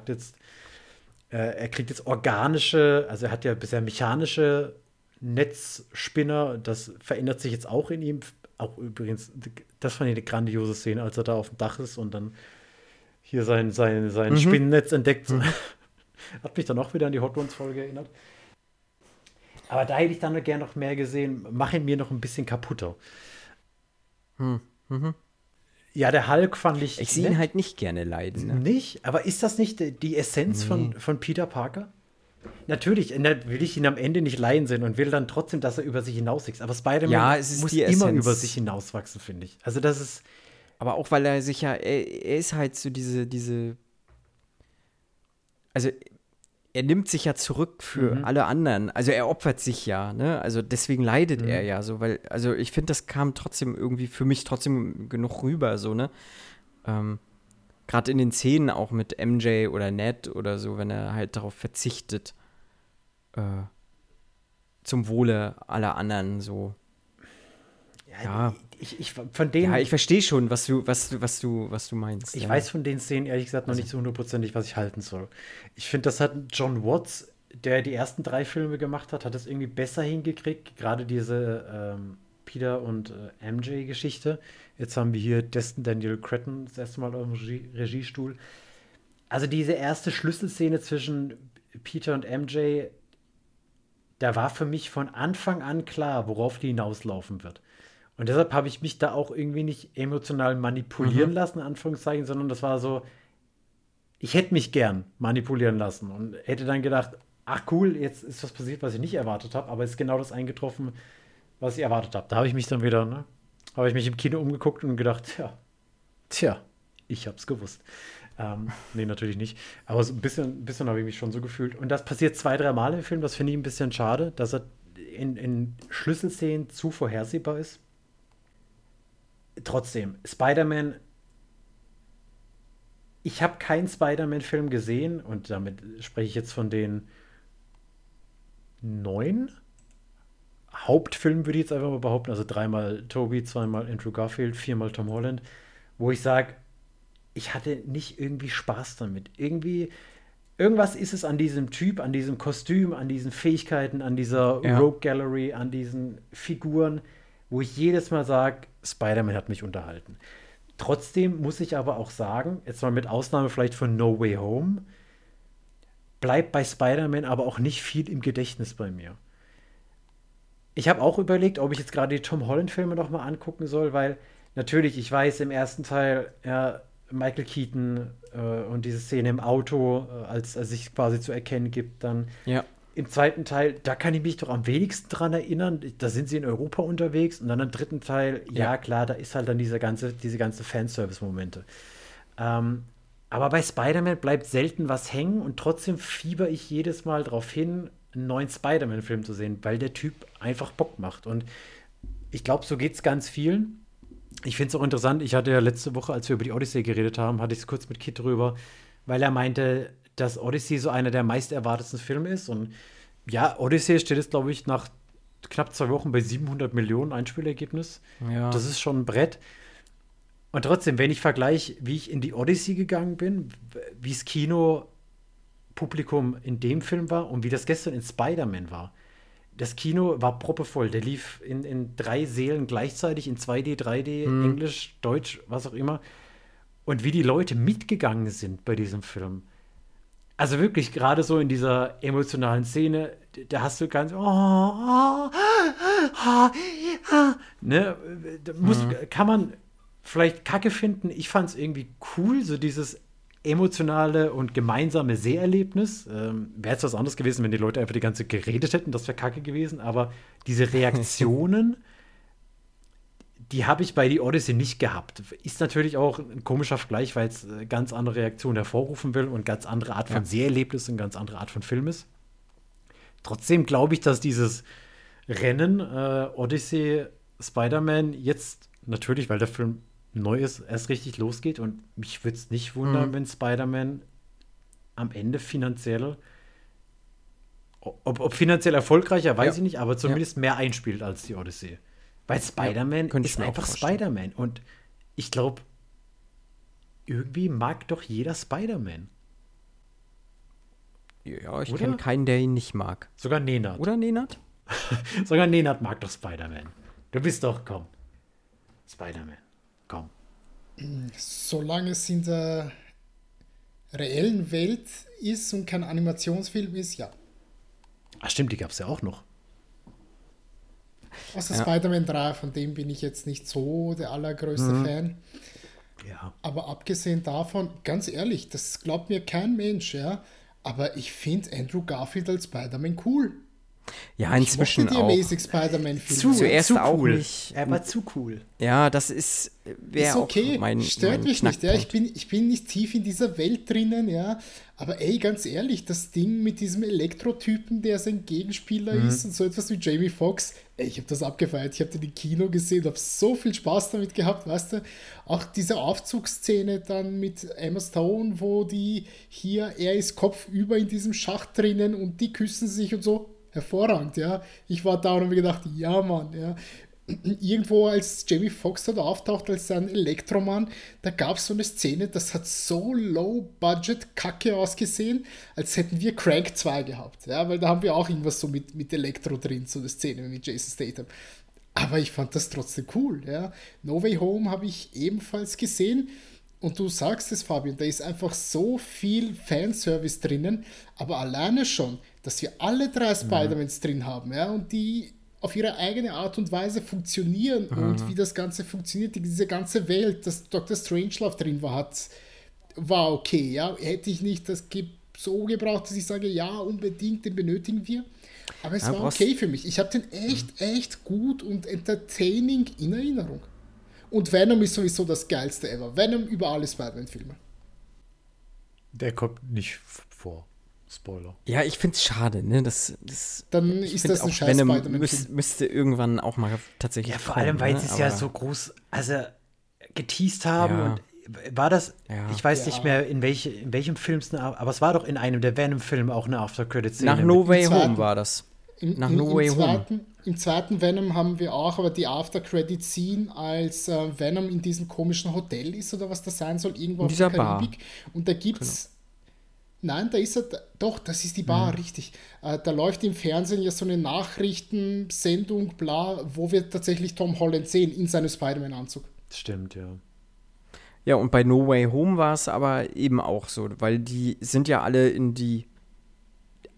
Er kriegt jetzt organische, also er hat ja bisher mechanische Netzspinner, das verändert sich jetzt auch in ihm. Auch übrigens, das fand ich eine grandiose Szene, als er da auf dem Dach ist und dann hier sein Spinnennetz entdeckt. Hat mich dann auch wieder an die Hot Ones-Folge erinnert. Aber da hätte ich dann gerne noch mehr gesehen, mach ihn mir noch ein bisschen kaputter. Ja, der Hulk fand ich. Ich sehe ihn halt nicht gerne leiden. Ne? Nicht? Aber ist das nicht die Essenz von Peter Parker? Natürlich will ich ihn am Ende nicht leiden sehen und will dann trotzdem, dass er über sich hinauswächst. Aber Spider-Man muss immer über sich hinauswachsen, finde ich. Also das ist. Aber auch, weil er sich er ist halt so diese. Also er nimmt sich ja zurück für alle anderen. Also er opfert sich ja, ne? Also deswegen leidet er ja so, weil, also ich finde, das kam trotzdem irgendwie für mich trotzdem genug rüber, so, ne? Gerade in den Szenen auch mit MJ oder Ned oder so, wenn er halt darauf verzichtet, zum Wohle aller anderen, so. Ja. Ich von denen. Ja, ich verstehe schon, was du meinst. Ich weiß von den Szenen ehrlich gesagt noch nicht so hundertprozentig, was ich halten soll. Ich finde, das hat John Watts, der die ersten 3 Filme gemacht hat das irgendwie besser hingekriegt. Gerade diese Peter und MJ-Geschichte. Jetzt haben wir hier Destin Daniel Cretton das erste Mal auf dem Regiestuhl. Also diese erste Schlüsselszene zwischen Peter und MJ, da war für mich von Anfang an klar, worauf die hinauslaufen wird. Und deshalb habe ich mich da auch irgendwie nicht emotional manipulieren lassen, in Anführungszeichen, sondern das war so, ich hätte mich gern manipulieren lassen und hätte dann gedacht, ach cool, jetzt ist was passiert, was ich nicht erwartet habe, aber es ist genau das eingetroffen, was ich erwartet habe. Da habe ich mich dann wieder, habe ich mich im Kino umgeguckt und gedacht, tja, ich hab's gewusst. Nee, natürlich nicht. Aber so ein bisschen habe ich mich schon so gefühlt. Und das passiert 2-3 Mal im Film, das finde ich ein bisschen schade, dass er in Schlüsselszenen zu vorhersehbar ist. Trotzdem, Spider-Man, ich habe keinen Spider-Man-Film gesehen und damit spreche ich jetzt von den 9 Hauptfilmen, würde ich jetzt einfach mal behaupten, also 3-mal Tobey, 2-mal Andrew Garfield, 4-mal Tom Holland, wo ich sage, ich hatte nicht irgendwie Spaß damit. Irgendwas ist es an diesem Typ, an diesem Kostüm, an diesen Fähigkeiten, an dieser Rogue Gallery, an diesen Figuren, wo ich jedes Mal sage, Spider-Man hat mich unterhalten. Trotzdem muss ich aber auch sagen, jetzt mal mit Ausnahme vielleicht von No Way Home, bleibt bei Spider-Man aber auch nicht viel im Gedächtnis bei mir. Ich habe auch überlegt, ob ich jetzt gerade die Tom Holland-Filme noch mal angucken soll, weil natürlich, ich weiß, im ersten Teil, ja, Michael Keaton und diese Szene im Auto, als er sich quasi zu erkennen gibt, dann Ja. im zweiten Teil, da kann ich mich doch am wenigsten dran erinnern. Da sind sie in Europa unterwegs und dann im dritten Teil, ja klar, da ist halt dann diese ganze Fanservice-Momente. Aber bei Spider-Man bleibt selten was hängen und trotzdem fieber ich jedes Mal darauf hin, einen neuen Spider-Man-Film zu sehen, weil der Typ einfach Bock macht. Und ich glaube, so geht es ganz vielen. Ich finde es auch interessant, ich hatte ja letzte Woche, als wir über die Odyssey geredet haben, hatte ich es kurz mit Kit drüber, weil er meinte, dass Odyssey so einer der meist erwartetsten Filme ist. Und ja, Odyssey steht jetzt, glaube ich, nach knapp 2 Wochen bei 700 Millionen Einspielergebnis. Ja. Das ist schon ein Brett. Und trotzdem, wenn ich vergleiche, wie ich in die Odyssey gegangen bin, wie das Kinopublikum in dem Film war und wie das gestern in Spider-Man war. Das Kino war proppevoll. Der lief in 3 Sälen gleichzeitig, in 2D, 3D, Englisch, Deutsch, was auch immer. Und wie die Leute mitgegangen sind bei diesem Film. Also wirklich, gerade so in dieser emotionalen Szene, da hast du ganz, ne, kann man vielleicht Kacke finden. Ich fand es irgendwie cool, so dieses emotionale und gemeinsame Seherlebnis. Wäre jetzt was anderes gewesen, wenn die Leute einfach die ganze Zeit geredet hätten, das wäre Kacke gewesen. Aber diese Reaktionen, die habe ich bei die Odyssey nicht gehabt. Ist natürlich auch ein komischer Vergleich, weil es ganz andere Reaktionen hervorrufen will und ganz andere Art von Seherlebnis und ganz andere Art von Film ist. Trotzdem glaube ich, dass dieses Rennen Odyssey Spider-Man jetzt natürlich, weil der Film neu ist, erst richtig losgeht und mich würde es nicht wundern, wenn Spider-Man am Ende finanziell ob finanziell erfolgreicher, weiß ich nicht, aber zumindest mehr einspielt als die Odyssey. Weil Spider-Man ist einfach Spider-Man. Und ich glaube, irgendwie mag doch jeder Spider-Man. Ja, ich kenne keinen, der ihn nicht mag. Sogar Nenad. Oder Nenad? Sogar Nenad mag doch Spider-Man. Du bist doch, komm. Spider-Man, komm. Solange es in der reellen Welt ist und kein Animationsfilm ist, ja. Ach stimmt, die gab es ja auch noch. Außer Spider-Man 3, von dem bin ich jetzt nicht so der allergrößte Fan. Ja. Aber abgesehen davon, ganz ehrlich, das glaubt mir kein Mensch, ja. Aber ich finde Andrew Garfield als Spider-Man cool. Ja, inzwischen ich auch. Die Amazing Spider-Man-Filme. Zuerst zu auch cool. nicht. Er war zu cool. Ja, das wäre auch okay, mein stört mich nicht. Ja. Knackpunkt. Ich bin nicht tief in dieser Welt drinnen, ja. Aber ey, ganz ehrlich, das Ding mit diesem Elektrotypen, der sein Gegenspieler ist und so etwas wie Jamie Foxx, ey, ich habe das abgefeiert. Ich habe den im Kino gesehen, habe so viel Spaß damit gehabt, weißt du. Auch diese Aufzugsszene dann mit Emma Stone, wo er ist kopfüber in diesem Schacht drinnen und die küssen sich und so. Hervorragend, ja. Ich war da und habe mir gedacht, ja, Mann, ja. Irgendwo, als Jamie Foxx da auftaucht als sein Elektromann, da gab es so eine Szene, das hat so low-budget-Kacke ausgesehen, als hätten wir Crank 2 gehabt. Ja, weil da haben wir auch irgendwas so mit Elektro drin, so eine Szene mit Jason Statham. Aber ich fand das trotzdem cool, ja. No Way Home habe ich ebenfalls gesehen. Und du sagst es, Fabian, da ist einfach so viel Fanservice drinnen, aber alleine schon, dass wir alle 3 Spider-Mans drin haben, ja, und die auf ihre eigene Art und Weise funktionieren und wie das Ganze funktioniert, diese ganze Welt, dass Dr. Strangelove drin war okay, ja, hätte ich nicht das so gebraucht, dass ich sage, ja, unbedingt, den benötigen wir, aber es war okay für mich. Ich habe den echt gut und entertaining in Erinnerung. Und Venom ist sowieso das geilste ever. Venom über alle Spider-Man-Filme. Der kommt nicht vor. Spoiler. Ja, ich finde es schade, ne? Dann ist das ein scheiß Venom Spider-Man-Film. müsste irgendwann auch mal tatsächlich Ja, vor allem, weil sie es ja so groß geteased haben. Ja. Und war das, ich weiß Ja. nicht mehr, in welchem Film es, aber es war doch in einem der Venom-Filme auch eine After-Credit-Szene. Nach No Way zweiten- Home war das. Nach No Way Home. Im zweiten Venom haben wir auch, aber die After-Credit-Scene, als Venom in diesem komischen Hotel ist oder was das sein soll, irgendwo In auf dieser der Karibik. Bar. Und da gibt's. Nein, da ist er. Doch, das ist die Bar, richtig. Da läuft im Fernsehen ja so eine Nachrichtensendung, bla, wo wir tatsächlich Tom Holland sehen in seinem Spider-Man-Anzug. Stimmt, ja. Ja, und bei No Way Home war es aber eben auch so, weil die sind ja alle in die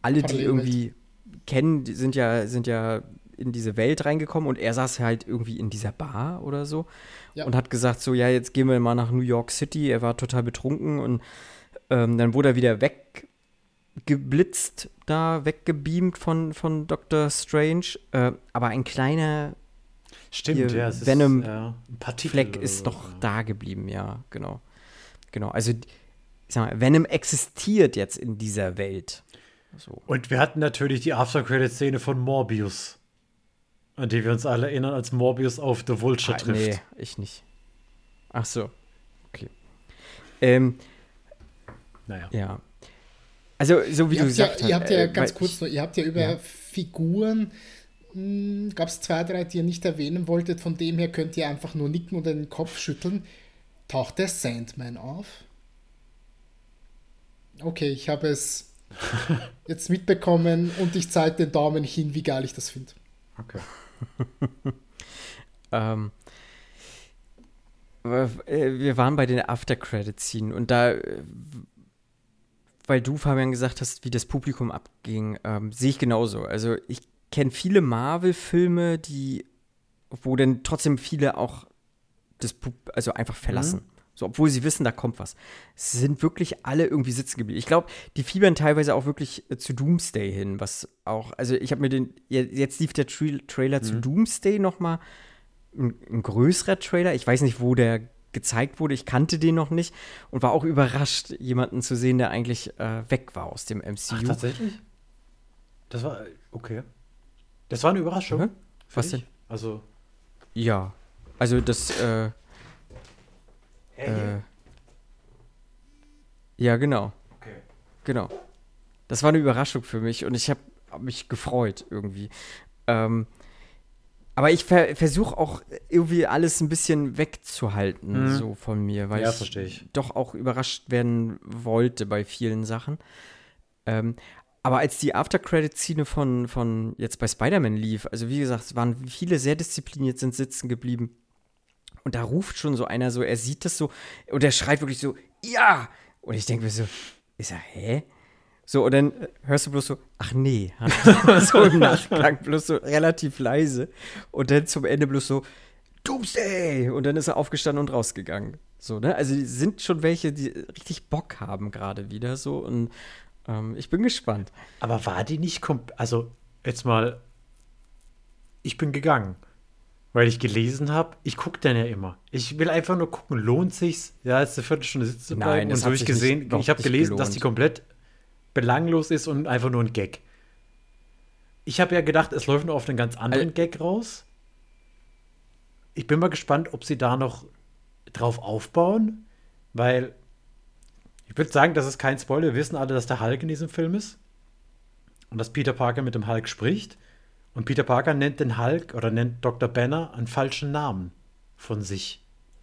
alle, die Parallelwelt. irgendwie kennen, die sind ja in diese Welt reingekommen und er saß halt irgendwie in dieser Bar oder so Ja. und hat gesagt so, ja, jetzt gehen wir mal nach New York City. Er war total betrunken und dann wurde er wieder weggeblitzt, weggebeamt von Dr. Strange. Aber ein kleiner Stimmt, Hier, ja, es Venom ist ein Partikel Fleck oder ist so, noch ja. da geblieben, ja, genau. Genau, also ich sag mal, Venom existiert jetzt in dieser Welt. So. Und wir hatten natürlich die After-Credit-Szene von Morbius, an die wir uns alle erinnern, als Morbius auf The Vulture trifft. Nee, ich nicht. Ach so, okay. Naja. Ja. Also, so wie du gesagt hast. Ihr habt ja ganz kurz noch, ihr habt ja über ja. Figuren, gab es 2, 3, die ihr nicht erwähnen wolltet, von dem her könnt ihr einfach nur nicken oder den Kopf schütteln. Taucht der Sandman auf? Okay, ich habe es jetzt mitbekommen und ich zeige den Daumen hin, wie geil ich das finde. Okay. Wir waren bei den After-Credit-Scenen und da, weil du, Fabian, gesagt hast, wie das Publikum abging, sehe ich genauso. Also ich kenne viele Marvel-Filme, wo dann trotzdem viele auch also einfach verlassen. So, obwohl sie wissen, da kommt was. Es sind wirklich alle irgendwie sitzen geblieben. Ich glaube, die fiebern teilweise auch wirklich zu Doomsday hin, was auch, also ich habe mir jetzt lief der Trailer zu Doomsday nochmal, ein größerer Trailer. Ich weiß nicht, wo der gezeigt wurde. Ich kannte den noch nicht und war auch überrascht, jemanden zu sehen, der eigentlich weg war aus dem MCU. Ach, tatsächlich? Das war, okay. Das war eine Überraschung. Mhm. Was für dich? denn? Also, Ja, also das, ja, genau. okay. Genau. Das war eine Überraschung für mich und ich habe mich gefreut irgendwie. Aber ich versuche auch irgendwie alles ein bisschen wegzuhalten, so von mir, weil Ja, ich verstehe ich. doch auch überrascht werden wollte bei vielen Sachen. Aber als die After-Credit-Szene von jetzt bei Spider-Man lief, also wie gesagt, es waren viele sehr diszipliniert, sind sitzen geblieben. Und da ruft schon so einer so, er sieht das so und er schreit wirklich so, ja! Und ich denke mir so, hä? So, und dann hörst du bloß so, ach nee. So im Nachklang, bloß so relativ leise. Und dann zum Ende bloß so, Doomsday! Und dann ist er aufgestanden und rausgegangen. So, ne? Also die sind schon welche, die richtig Bock haben gerade wieder so. Und ich bin gespannt. Aber war die nicht also jetzt mal, ich bin gegangen, weil ich gelesen habe, ich gucke dann ja immer. Ich will einfach nur gucken, lohnt sich's, ja, jetzt eine Viertelstunde sitzen zu bleiben. Nein, das und so hat habe ich sich gesehen, nicht- ich habe nicht gelesen, dass die gelohnt. komplett belanglos ist und einfach nur ein Gag. Ich habe ja gedacht, es läuft nur auf einen ganz anderen Gag raus. Ich bin mal gespannt, ob sie da noch drauf aufbauen, weil ich würde sagen, das ist kein Spoiler. Wir wissen alle, dass der Hulk in diesem Film ist und dass Peter Parker mit dem Hulk spricht. Und Peter Parker nennt den Hulk oder nennt Dr. Banner einen falschen Namen von sich.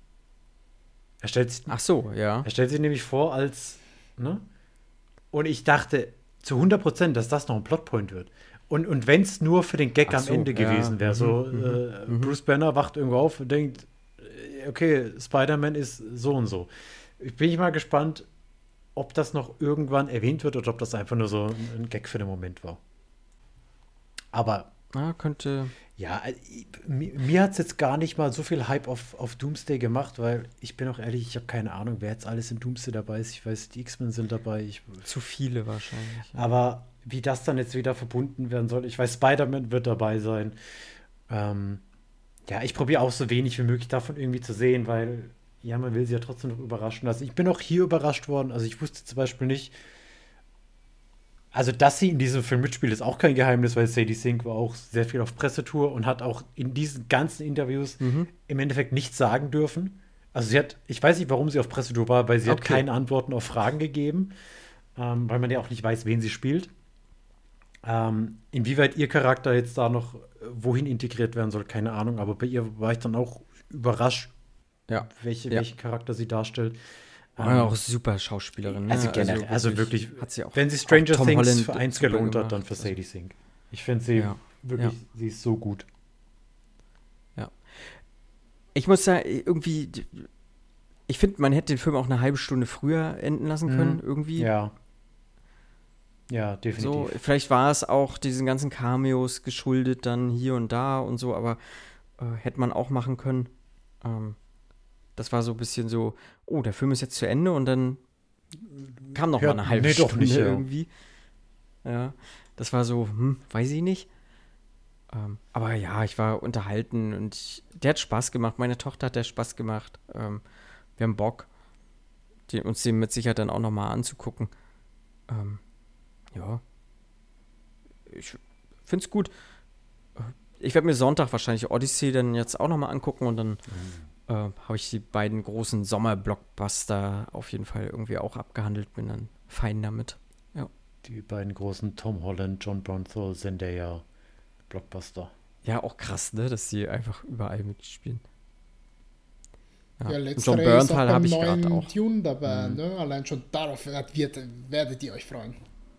Er stellt sich nämlich vor als, ne? Und ich dachte zu 100%, dass das noch ein Plotpoint wird. Und wenn es nur für den Gag Ach am so, Ende ja. gewesen wäre, so Bruce Banner wacht irgendwo auf und denkt, okay, Spider-Man ist so und so. Ich bin mal gespannt, ob das noch irgendwann erwähnt wird oder ob das einfach nur so ein Gag für den Moment war. Aber Könnte. ja, mir hat es jetzt gar nicht mal so viel Hype auf Doomsday gemacht, weil ich bin auch ehrlich, ich habe keine Ahnung, wer jetzt alles in Doomsday dabei ist. Ich weiß, die X-Men sind dabei. Zu viele wahrscheinlich. Ja. Aber wie das dann jetzt wieder verbunden werden soll, ich weiß, Spider-Man wird dabei sein. Ja, ich probiere auch so wenig wie möglich davon irgendwie zu sehen, weil ja, man will sie ja trotzdem noch überraschen lassen. Ich bin auch hier überrascht worden. Also ich wusste zum Beispiel nicht, also dass sie in diesem Film mitspielt, ist auch kein Geheimnis, weil Sadie Sink war auch sehr viel auf Pressetour und hat auch in diesen ganzen Interviews im Endeffekt nichts sagen dürfen. Also ich weiß nicht, warum sie auf Pressetour war, weil sie hat keine Antworten auf Fragen gegeben, weil man ja auch nicht weiß, wen sie spielt. Inwieweit ihr Charakter jetzt da noch wohin integriert werden soll, keine Ahnung, aber bei ihr war ich dann auch überrascht, welchen Charakter sie darstellt. Auch super Schauspielerin. Ne? Also generell, also wirklich, hat sie auch, wenn sie Stranger Tom Things Holland für eins super gelohnt hat, gemacht. dann für Sadie Sink. Ich finde sie wirklich, sie ist so gut. Ja. Ich muss sagen, irgendwie, ich finde, man hätte den Film auch eine halbe Stunde früher enden lassen können, irgendwie. Ja. Ja, definitiv. So, vielleicht war es auch diesen ganzen Cameos geschuldet dann hier und da und so, aber hätte man auch machen können. Das war so ein bisschen so, oh, der Film ist jetzt zu Ende und dann kam noch mal eine halbe Stunde nicht, ja. irgendwie. Ja, das war so, weiß ich nicht. Aber ja, ich war unterhalten und der hat Spaß gemacht. Meine Tochter hat der Spaß gemacht. Wir haben Bock, uns den mit Sicherheit dann auch noch mal anzugucken. Ja. Ich find's gut. Ich werde mir Sonntag wahrscheinlich Odyssey dann jetzt auch noch mal angucken und dann habe ich die beiden großen Sommer-Blockbuster auf jeden Fall irgendwie auch abgehandelt. Bin dann fein damit. Ja. Die beiden großen Tom Holland, John Bernthal, Zendaya Blockbuster. Ja, auch krass, ne, dass sie einfach überall mitspielen. Ja, Und letzterer John ist auch Bernthal beim habe ich gerade neuen auch. Dune dabei. Ne? Allein schon darauf werdet ihr euch freuen.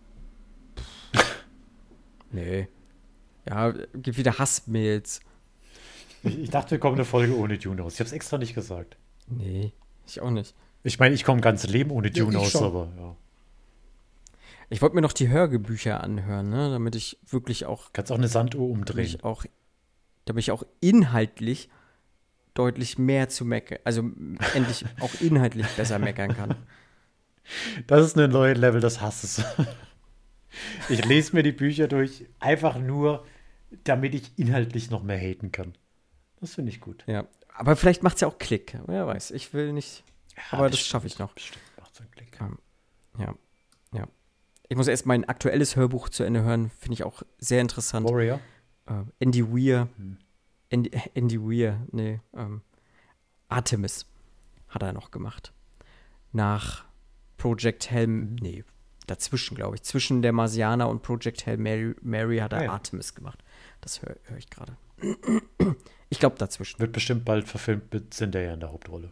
Nee. Ja, gibt wieder Hassmails. Ich dachte, wir kommen eine Folge ohne Dune aus. Ich habe es extra nicht gesagt. Nee, ich auch nicht. Ich meine, ich komme ganz Leben ohne Ja, Dune ich aus, schon. aber ja. Ich wollte mir noch die Hörgebücher anhören, ne, damit ich wirklich auch, Kannst auch eine Sanduhr umdrehen. damit ich auch inhaltlich deutlich mehr zu meckern, also endlich auch inhaltlich besser meckern kann. Das ist ein neues Level des Hasses. Ich lese mir die Bücher durch, einfach nur, damit ich inhaltlich noch mehr haten kann. Das finde ich gut. Ja, aber vielleicht macht es ja auch Klick. Wer weiß, ich will nicht, aber das schaffe ich noch. Bestimmt macht so einen Klick. Ja. Ich muss erst mein aktuelles Hörbuch zu Ende hören, finde ich auch sehr interessant. Warrior? Andy Weir. Andy Weir, nee. Artemis hat er noch gemacht. Nach Project Hail, nee, dazwischen, glaube ich. Zwischen der Marsianer und Project Hail Mary hat er Ja. Artemis gemacht. Das hör ich gerade. Ich glaube dazwischen. Wird bestimmt bald verfilmt mit Zendaya in der Hauptrolle.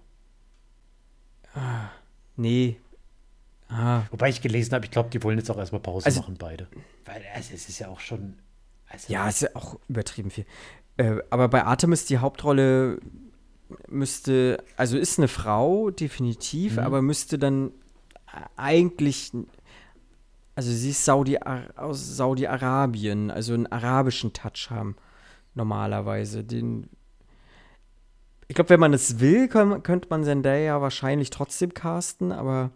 Nee. Wobei ich gelesen habe, ich glaube, die wollen jetzt auch erstmal Pause Also- machen, beide. Weil es ist ja auch schon. Also, Ja, ist ja auch übertrieben viel. Aber bei Artemis die Hauptrolle müsste, also ist eine Frau, definitiv, aber müsste dann eigentlich, also sie ist aus Saudi-Arabien, also einen arabischen Touch haben, normalerweise. Ich glaube, wenn man es will, könnte man Zendaya wahrscheinlich trotzdem casten, aber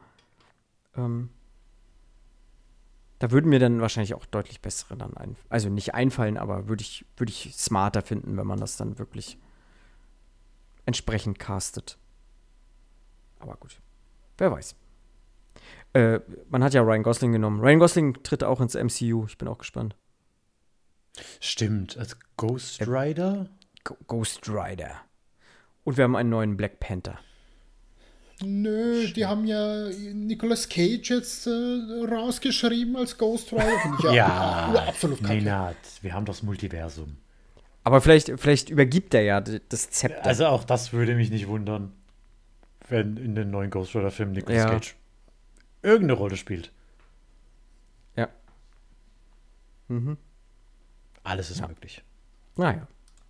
da würden mir dann wahrscheinlich auch deutlich bessere dann also nicht einfallen, aber würde ich smarter finden, wenn man das dann wirklich entsprechend castet. Aber gut, wer weiß. Man hat ja Ryan Gosling genommen. Ryan Gosling tritt auch ins MCU. Ich bin auch gespannt. stimmt, als Ghost Rider? Ghost Rider. Und wir haben einen neuen Black Panther. Nö, die haben ja Nicolas Cage jetzt rausgeschrieben als Ghost Rider. Finde ich absolut kacke. Nenad, wir haben das Multiversum. Aber vielleicht übergibt er ja das Zepter. Also auch das würde mich nicht wundern, wenn in den neuen Ghost Rider-Film Nicolas Ja. Cage irgendeine Rolle spielt. Ja. Mhm. Alles ist möglich. Naja.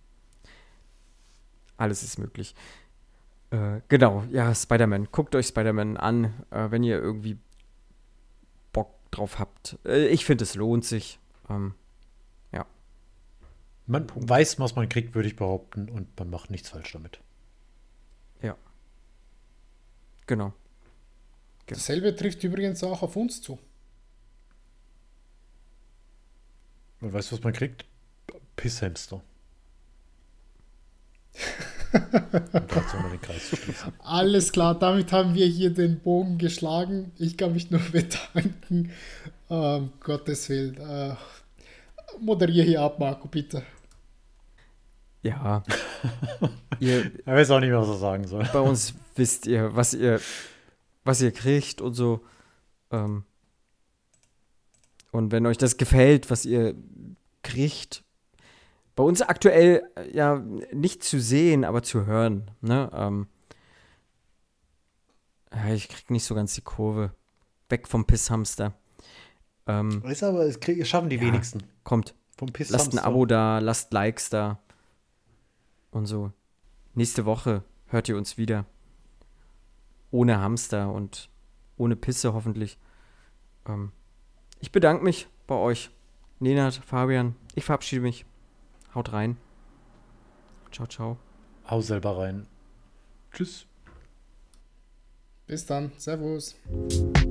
Alles ist möglich. Genau, ja, Spider-Man. Guckt euch Spider-Man an, wenn ihr irgendwie Bock drauf habt. Ich finde, es lohnt sich. Ja. Man weiß, was man kriegt, würde ich behaupten, und man macht nichts falsch damit. Ja. Genau. Dasselbe trifft übrigens auch auf uns zu. Man weiß, was man kriegt. Pisshamster. Um gerade so mal den Kreis zu schließen. Alles klar, damit haben wir hier den Bogen geschlagen. Ich kann mich nur bedanken. Gottes Willen. Moderiere hier ab, Marco, bitte. Ja. Ihr, Ich weiß auch nicht mehr, was er sagen soll. bei uns wisst ihr, was ihr kriegt und so. Und wenn euch das gefällt, was ihr kriegt, bei uns aktuell ja nicht zu sehen, aber zu hören. Ne? Ja, ich krieg nicht so ganz die Kurve. Weg vom Pisshamster. Ist aber, es schaffen die wenigsten. Kommt. Vom Lasst ein Abo da, lasst Likes da. Und so. Nächste Woche hört ihr uns wieder. Ohne Hamster und ohne Pisse hoffentlich. Ich bedanke mich bei euch. Nenad, Fabian, ich verabschiede mich. Haut rein. Ciao, ciao. Hau selber rein. Tschüss. Bis dann. Servus.